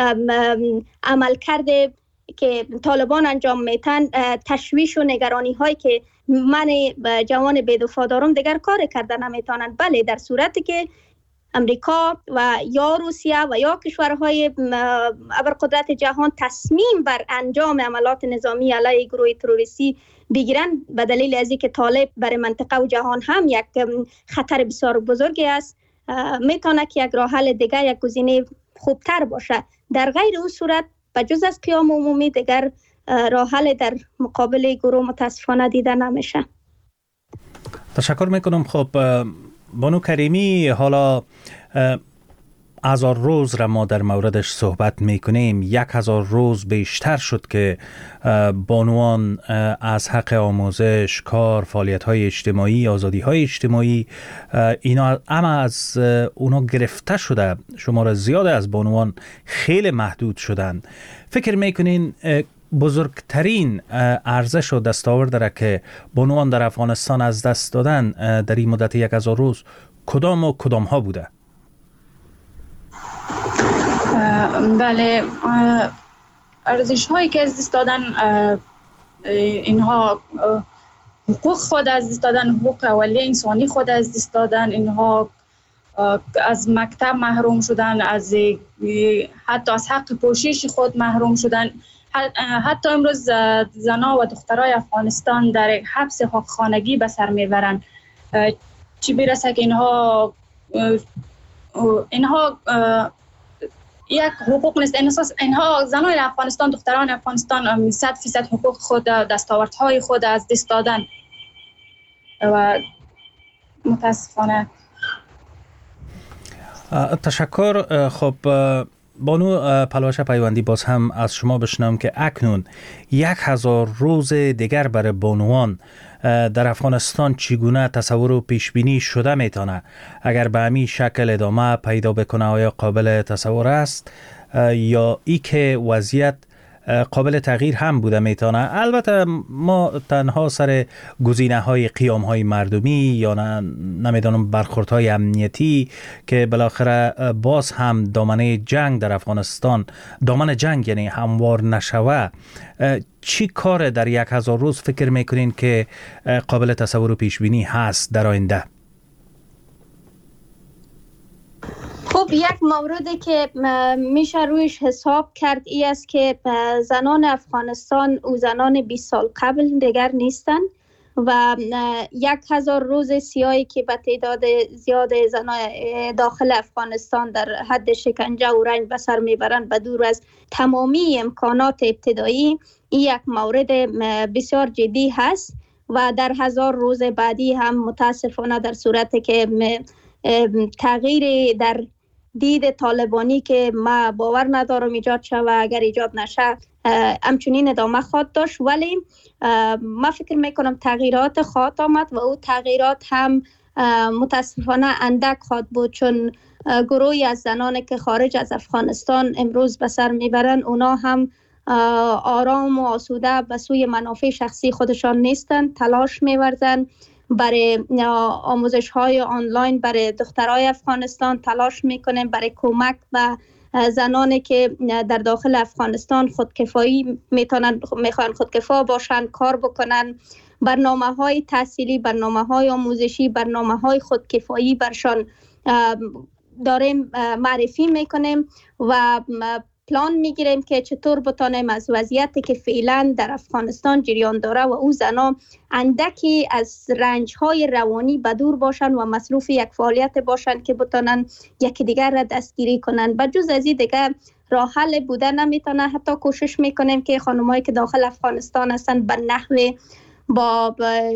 عمل کرده که طالبان انجام میتن، تشویش و نگرانی هایی که من جوان بی‌دفاع دارم دیگر کار کردن نمیتونن. بله، در صورتی که امریکا و یا روسیه و یا کشورهای ابرقدرت جهان تصمیم بر انجام عملات نظامی علیه گروه تروریستی بگیرن، به دلیل از اینکه طالب برای منطقه و جهان هم یک خطر بسیار بزرگی است، میتونه که یک راه حل دیگه، یک گزینه خوبتر باشه. در غیر اون صورت بجز از قیام عمومی دیگر راه حل در مقابل گروه متاسفانه دیده نمیشه. تشکر میکنم. خب بانو کریمی، حالا هزار روز را ما در موردش صحبت میکنیم. یک هزار روز بیشتر شد که بانوان از حق آموزش، کار، فعالیت های اجتماعی، آزادی های اجتماعی، اینا اما از اونا گرفته شده. شمار زیاد از بانوان خیلی محدود شدن. فکر میکنین بزرگترین ارزش و دستاورد داره که بانوان در افغانستان از دست دادن در این مدت یک هزار روز کدام و کدام ها بوده؟ بله، ارزش هایی که از دست دادن اینها حقوق خود از دست دادن، حقوق اولیه انسانی خود از دست دادن، اینها از مکتب محروم شدن، از حتی از حق پوشش خود محروم شدن. حتی امروز زنان و دخترای افغانستان در حبس خانگی به سر میبرند، چی برسه که اینها اینها یک حقوق نیست. اینها زنان افغانستان، دختران افغانستان صد فیصد حقوق خود، دستاوردهای خود از دست دادن و متاسفانه. تشکر. خب بانو پلوش پیوندی، باز هم از شما بشنم که اکنون یک هزار روز دیگر برای بانوان در افغانستان چگونه تصور و پیش بینی شده میتونه؟ اگر به همین شکل ادامه پیدا بکنه آیا قابل تصور است یا ای که وضعیت قابل تغییر هم بوده میتونه؟ البته ما تنها سر گزینه های قیام های مردمی یا نه نمیدانم برخورد های امنیتی که بالاخره باز هم دامنه جنگ در افغانستان، دامن جنگ یعنی هموار نشوه، چی کار در یک هزار روز فکر میکنین که قابل تصور و پیش بینی هست در آینده؟ خب یک موردی که میشه رویش حساب کرد ای است که زنان افغانستان و زنان بیست سال قبل دیگر نیستن و یک هزار روز سیاهی که به تعداد زیاد زنان داخل افغانستان در حد شکنجه و رنج به سر میبرند به دور از تمامی امکانات ابتدایی، این یک مورد بسیار جدی هست و در هزار روز بعدی هم متاسفانه در صورتی که تغییر در دید طالبانی که ما باور ندارم ایجاد شد و اگر ایجاد نشه همچنین ادامه خواهد داشت، ولی ما فکر میکنم تغییرات خواهد آمد و او تغییرات هم متاسفانه اندک خواهد بود، چون گروهی از زنانی که خارج از افغانستان امروز به سر میبرن اونا هم آرام و آسوده به سوی منافع شخصی خودشان نیستن، تلاش میورزن برای آموزش های آنلاین برای دخترای افغانستان، تلاش میکنیم برای کمک و زنانی که در داخل افغانستان خودکفایی میتونن میخوان خودکفا باشن، کار بکنن، برنامه های تحصیلی، برنامه های آموزشی، برنامه های خودکفایی برشان داریم معرفی میکنیم و پلان میگیریم که چطور بتانیم از وضعیتی که فعلا در افغانستان جریان داره و او زنا اندکی از رنج‌های روانی بدور باشن و مصروف یک فعالیت باشن که بتانن یکی دیگر را دستگیری کنن. بجز از این دیگه راه حل بوده نمیتونه. حتی کوشش میکنیم که خانمایی که داخل افغانستان هستن به نحو با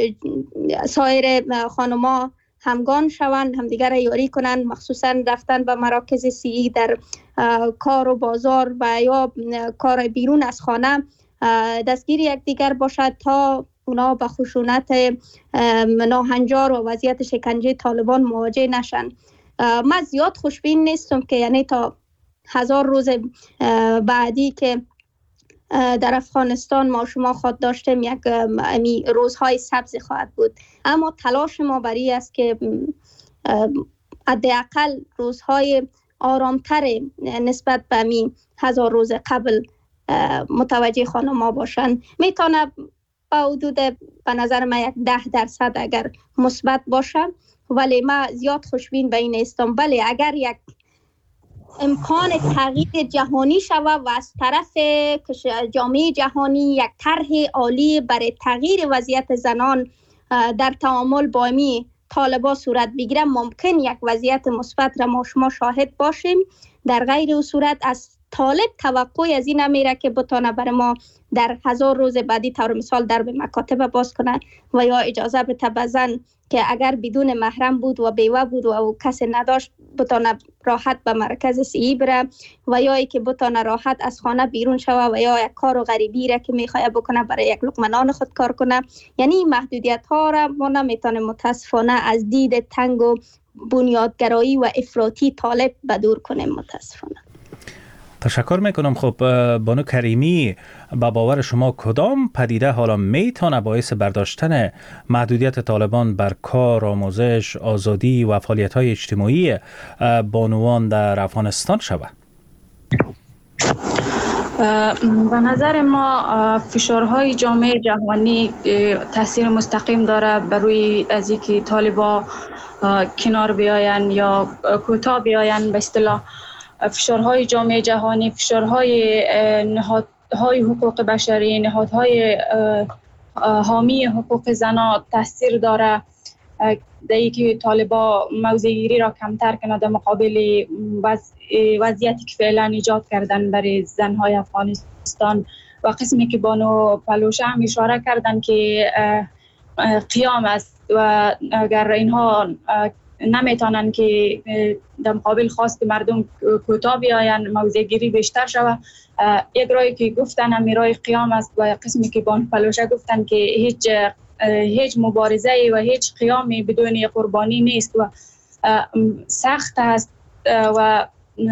سایر خانما همگان شوند، همدیگر را یاری کنند، مخصوصا رفتن به مراکز صحی در کار و بازار و یا کار بیرون از خانه دستگیر یکدیگر باشد تا اونا به خشونت ناهنجار و وضعیت شکنجه طالبان مواجه نشن. من زیاد خوشبین نیستم که یعنی تا هزار روز بعدی که در افغانستان ما شما خود داشتیم یک امی روزهای سبز خواهد بود، اما تلاش ما بری است که حداقل روزهای آرامتر نسبت به امی هزار روز قبل متوجه خانم‌ها باشند. میتونه با حدود به نظر من یک ده درصد اگر مثبت باشه، ولی من زیاد خوشبین به این نیستم. ولی اگر یک امکان تغییر جهانی شود و از طرف جامعه جهانی یک طرح عالی برای تغییر وضعیت زنان در تعامل با می طالبان صورت بگیره، ممکن یک وضعیت مثبت را ما شما شاهد باشیم. در غیر او صورت از طالب توقعی از این نمیره که بتونه برای ما در هزار روز بعدی طور مثال در به مکاتب باز کنه و یا اجازه بده به زن که اگر بدون محرم بود و بیوه بود و او کسی نداشت بتونه راحت به مرکز صحی بره و یا ای که بتونه راحت از خانه بیرون شوه و یا یک کار و غریبی را که میخواد بکنه برای یک لقمه نان خود کار کنه. یعنی محدودیت ها را ما نمیتونیم متاسفانه از دید تنگ و بنیادگرایی و افراطی طالب بدور کنیم متاسفانه. تشکر میکنم. خب بانو کریمی، با باور شما کدام پدیده حالا میتونه باعث برداشتن محدودیت طالبان بر کار، آموزش، آزادی و فعالیت‌های اجتماعی بانوان در افغانستان شود؟ به نظر ما فشارهای جامعه جهانی تاثیر مستقیم داره بر روی از اینکه طالبان کنار بیاین یا کوتاه بیاین. به اصطلاح فشارهای جامعه جهانی، فشارهای نهادهای حقوق بشری، نهادهای حامی حقوق زنان تاثیر داره در اینکه طالبان موضع گیری را کمتر کنند در مقابل وضعیتی که فعلا ایجاد کردن برای زنهای افغانستان. و قسمی که بانو پلوشه هم اشاره کردن که قیام است و اگر اینها نمیتونن که در مقابل خواست مردم کوتاه بیاین، موضع گیری بیشتر شود. یک رای که گفتن هم رای قیام است و قسمی که بانو پلوشه گفتن که هیچ هیچ مبارزه و هیچ قیامی بدون قربانی نیست و سخت است و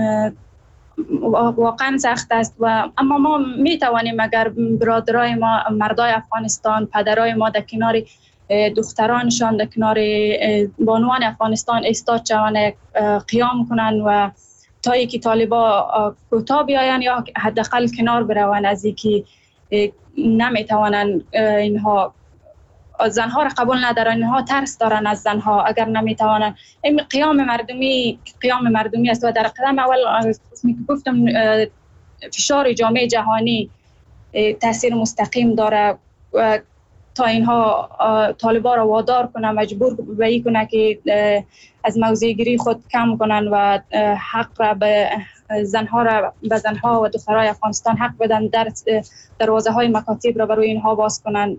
واقعا سخت است. و اما ما می توانیم اگر برادرای ما، مردای افغانستان، پدرای ما در کنار دخترانشان، در کنار بانوان افغانستان ایستاد شوند، قیام کنند و تا اینکه طالبان کوتاه بیاین یا حداقل کنار بروند از اینکه نمی توانند اینها زنها را قبول ندارن، اینها ترس دارن از زنها. اگر نمیتوانن این قیام مردمی قیام مردمی است و در قدم اول اسمی که گفتم فشار جامعه جهانی تاثیر مستقیم داره و تا اینها طالبان را وادار کنه، مجبور به این کنه که از موضع گیری خود کم کنن و حق را به زنها را به زنها و دخترای افغانستان حق بدن، در دروازه های مکاتب را برای اینها باز کنن.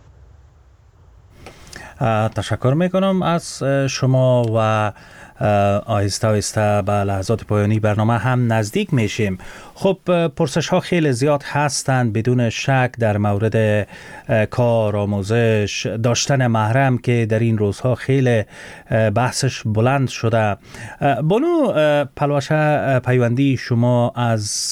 تشکر میکنم از شما و آهسته آهسته به لحظات پایانی برنامه هم نزدیک میشیم. خب پرسش ها خیلی زیاد هستند بدون شک در مورد کار، آموزش، داشتن محرم که در این روزها خیلی بحثش بلند شده. بانو پلوشه پیوندی شما از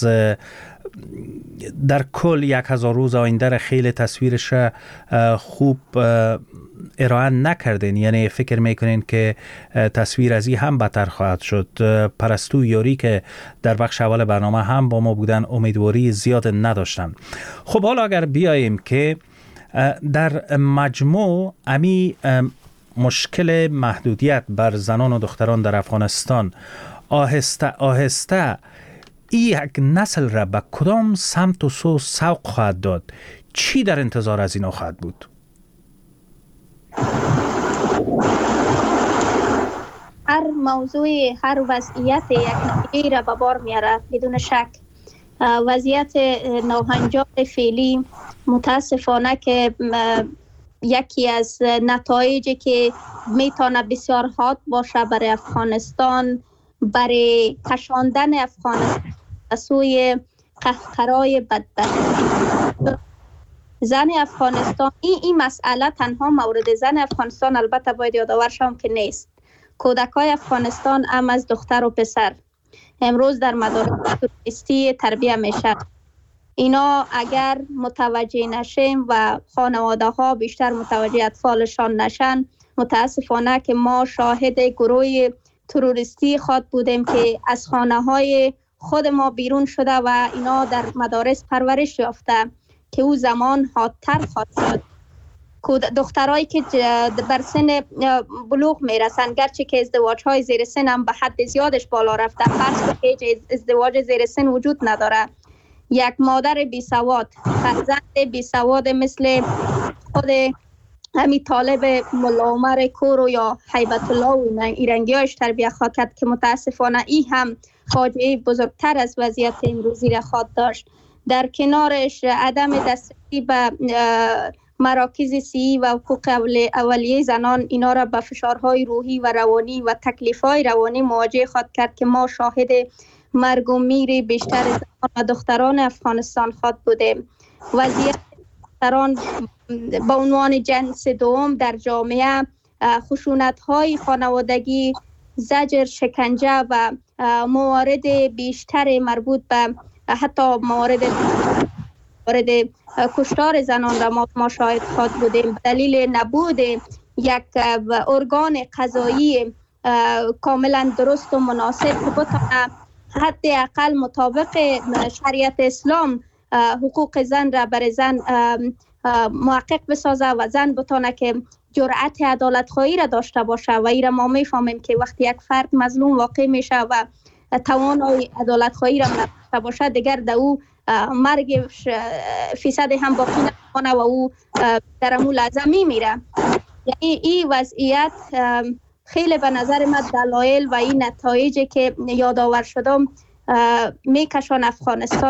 در کل یک هزار روز آینده را خیلی تصویرش خوب ارائه نکردین، یعنی فکر میکنین که تصویر از این هم بدتر خواهد شد. پرستو یاری که در بخش اول برنامه هم با ما بودن امیدواری زیاد نداشتن. خب حالا اگر بیاییم که در مجموع امی مشکل محدودیت بر زنان و دختران در افغانستان آهسته آهسته این یک نسل را به کدام سمت و سو سوق خواهد داد؟ چی در انتظار از اینا خواهد بود؟ هر موضوع، هر وضعیت یک نتیجه را به بار میاره بدون شک. وضعیت ناهنجار فعلی متاسفانه که یکی از نتایجی که میتونه بسیار حاد باشه برای افغانستان، برای کشاندن افغانستان به سوی قهقرای بدبختی. زن افغانستان این این مسئله تنها مورد زن افغانستان البته باید یادآور شم که نیست. کودکای افغانستان هم از دختر و پسر امروز در مدارس توریستی تربیت میشه. اینا اگر متوجه نشیم و خانواده ها بیشتر متوجه اطفالشان نشن، متاسفانه که ما شاهد گروه تروریستی خود بودیم که از خانه های خود ما بیرون شده و اینا در مدارس پرورش یافته که او زمان حادتر خواهد شد. دخترایی که بر سن بلوغ میرسن، گرچه که ازدواج های زیر سن هم به حد زیادش بالا رفته، فرض که ازدواج زیر سن وجود نداره، یک مادر بی سواد، فرزند بی سواد مثل خود همین طالب ملا عمر کورو یا هیبت الله و ایرنگیاش تربیت خواهد کرد که متاسفانه این هم فاجعه بزرگتر از وضعیت امروزی را خواهد داشت. در کنارش عدم دسترسی به مراکز صحی و حقوق اولیه زنان اینا را به فشارهای روحی و روانی و تکلیفهای روانی مواجه خواهد کرد که ما شاهد مرگ و میر بیشتر زنان و دختران افغانستان خواهد بودیم. وضعیت دختران با عنوان جنس دوم در جامعه، خشونت‌های خانوادگی، زجر، شکنجه و موارد بیشتر مربوط به حتی موارد موارد کشتار زنان را ما, ما شاهد خواهد بودیم به دلیل نبود یک ارگان قضایی کاملا درست و مناسب که بتونه حداقل مطابق شریعت اسلام حقوق زن را برای زن محقق بسازه و زن بتونه که جرأت عدالت خواهی را داشته باشه و این را ما میفهمیم که وقتی یک فرد مظلوم واقع میشه و توانای عدالت خواهی را نداشته باشه دیگر در او مرگ فیصد هم باقی نمانه و او در امو لحظه میمیره. یعنی این وضعیت خیلی به نظر من دلایل و این نتایجی که یادآور شدم میکشان افغانستان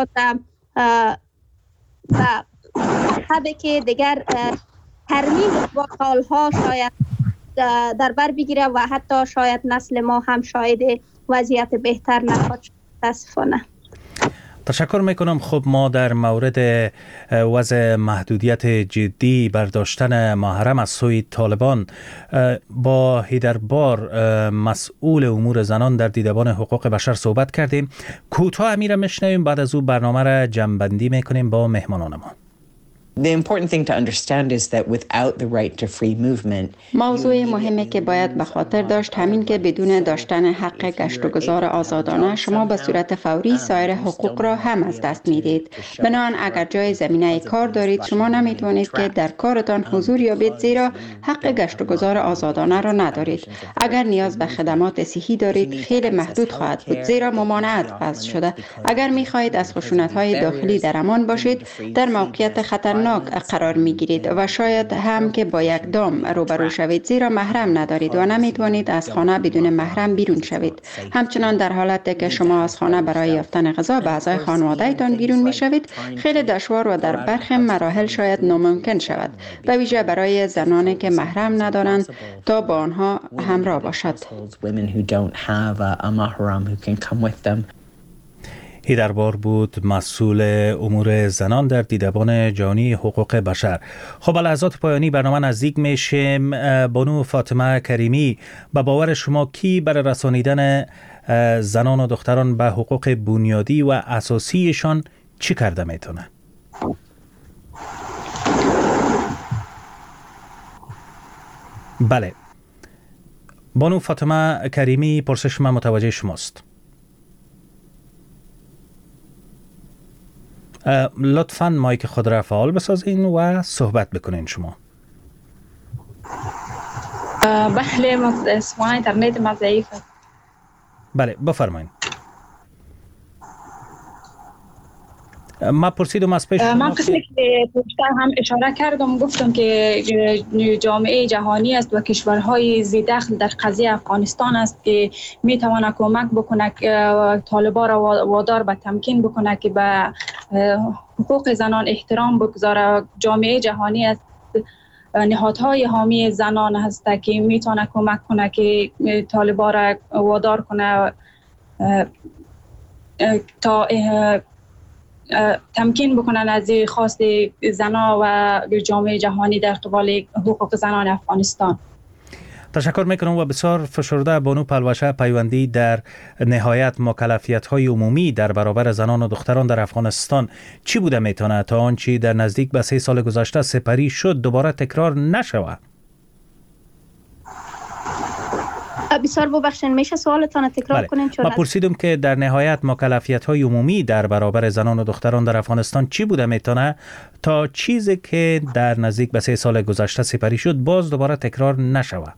و حبه که دیگر ترمیم با حالها شاید در بر بگیره و حتی شاید نسل ما هم شاید وضعیت بهتر نخواهد شد. متاسفانه. تشکر میکنم. خب ما در مورد وضع محدودیت جدی برداشتن محرم از سوی طالبان با هیدربار مسئول امور زنان در دیدبان حقوق بشر صحبت کردیم. کوتاه امیر میشنویم، بعد از او برنامه را جمع‌بندی میکنیم با مهمانان ما. The important thing to understand is that without the right to free movement, موضوع مهمی که باید به خاطر داشت همین که بدون داشتن حق گشت و گذار آزادانه شما به صورت فوری سایر حقوق را هم از دست میدید. بنابراین اگر جای زمینه کار دارید شما نمیتونید که در کارتان حضور یابید زیرا حق گشت و گذار آزادانه را ندارید. اگر نیاز به خدمات صحی دارید خیلی محدود خواهد بود زیرا ممانعت وضع شده. اگر میخواهید از خشونت‌های داخلی در امان باشید در موقعیت خطرناک قرار می گیرید و شاید هم که با یک دام روبرو شوید زیرا محرم ندارید و نمیتوانید از خانه بدون محرم بیرون شوید. همچنان در حالتی که شما از خانه برای یافتن غذا به اعضای خانواده تان بیرون می شوید خیلی دشوار و در برخی مراحل شاید ناممکن شود، به ویژه برای زنانی که محرم ندارند تا با آنها همراه باشد. هیدربار بود مسئول امور زنان در دیدبان جهانی حقوق بشر. خب به لحظات پایانی برنامه نزدیک میشیم. بانو فاطمه کریمی، به باور شما کی برای رسانیدن زنان و دختران به حقوق بنیادی و اساسیشان چی کرده میتونه؟ بله بانو فاطمه کریمی، پرسش من متوجه شماست. لطفاً مایک خود را فعال بسازین و صحبت بکنین شما. بله اسمع اینترنت ما ضعیفه. بله بفرمایید. ما پرسیدم از پیش من قسمی که پشتر هم اشاره کردم گفتم که جامعه جهانی است و کشورهای ذی‌دخل در قضیه افغانستان است که میتواند کمک بکنه طالبان را وادار به تمکین بکنه که به حقوق زنان احترام بگذاره. جامعه جهانی است نهادهای حامی زنان هست که میتونه کمک کنه که طالبان را وادار کنه تا تمکین بکنن از خواست زنان و جامعه جهانی در قبال حقوق زنان افغانستان. تشکر میکنم و بسیار فشرده بانو پلوشه پیوندی در نهایت مکلفیت‌های عمومی در برابر زنان و دختران در افغانستان چی بوده میتونه تا آنچه در نزدیک به سه سال گذشته سپری شد دوباره تکرار نشود؟ بسیار ببخشید میشه سوالتان تکرار بله. کنین؟ چون ما پرسیدم که در نهایت مکلفیت‌های عمومی در برابر زنان و دختران در افغانستان چی بوده میتونه تا چیزی که در نزدیک به سه سال گذشته سپری شد باز دوباره تکرار نشود؟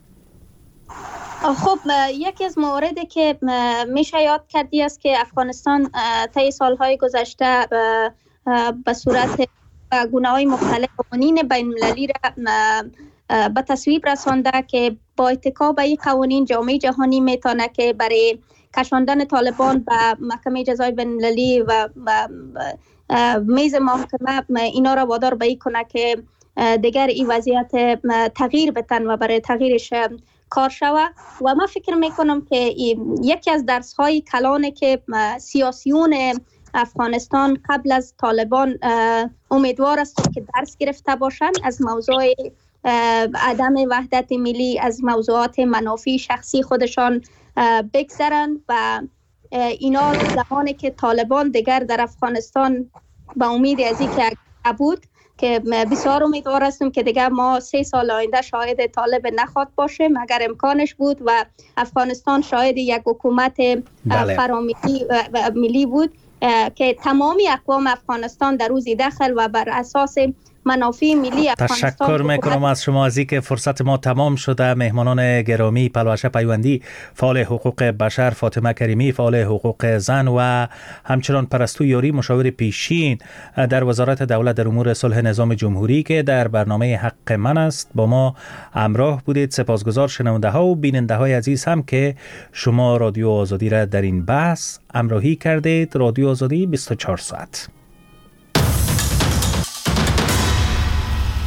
خب یکی از مواردی که میشه یاد کردی است که افغانستان طی سالهای گذشته به صورت گونه‌های مختلف قوانین بین‌المللی را به تصویب رسانده که با اتکا به این قوانین جامعه جهانی میتونه که برای کشاندن طالبان به محکمه جزای بین‌المللی و میز محکمه اینا را وادار به این کنه که دیگر این وضعیت تغییر بتن و برای تغییرش کار شود. و من فکر میکنم که یکی از درس های کلانه که سیاسیون افغانستان قبل از طالبان امیدوار است که درس گرفته باشند از موضوع عدم وحدت ملی، از موضوعات منافع شخصی خودشان بگذرند و اینا زمانی که طالبان دیگر در افغانستان به امید از اینکه بود که بسیار امیدوار هستم که دیگه ما سه سال آینده شاهد طالب نخواد باشیم اگر امکانش بود و افغانستان شاهد یک حکومت بله. فراملی و ملی بود که تمامی اقوام افغانستان در روزی داخل و بر اساس منافع ملی افغانستان. تشکر میکنم از شما از اینکه فرصت ما تمام شده. مهمانان گرامی پلوشه پیوندی، فعال حقوق بشر فاطمه کریمی، فعال حقوق زن و همچنان پرستو یاری، مشاور پیشین در وزارت دولت در امور صلح نظام جمهوری که در برنامه حق من است با ما همراه بودید. سپاسگزار شنونده ها و بیننده های عزیز هم که شما رادیو آزادی را در این بحث همراهی کردید. رادیو آزادی بیست و چهار ساعت.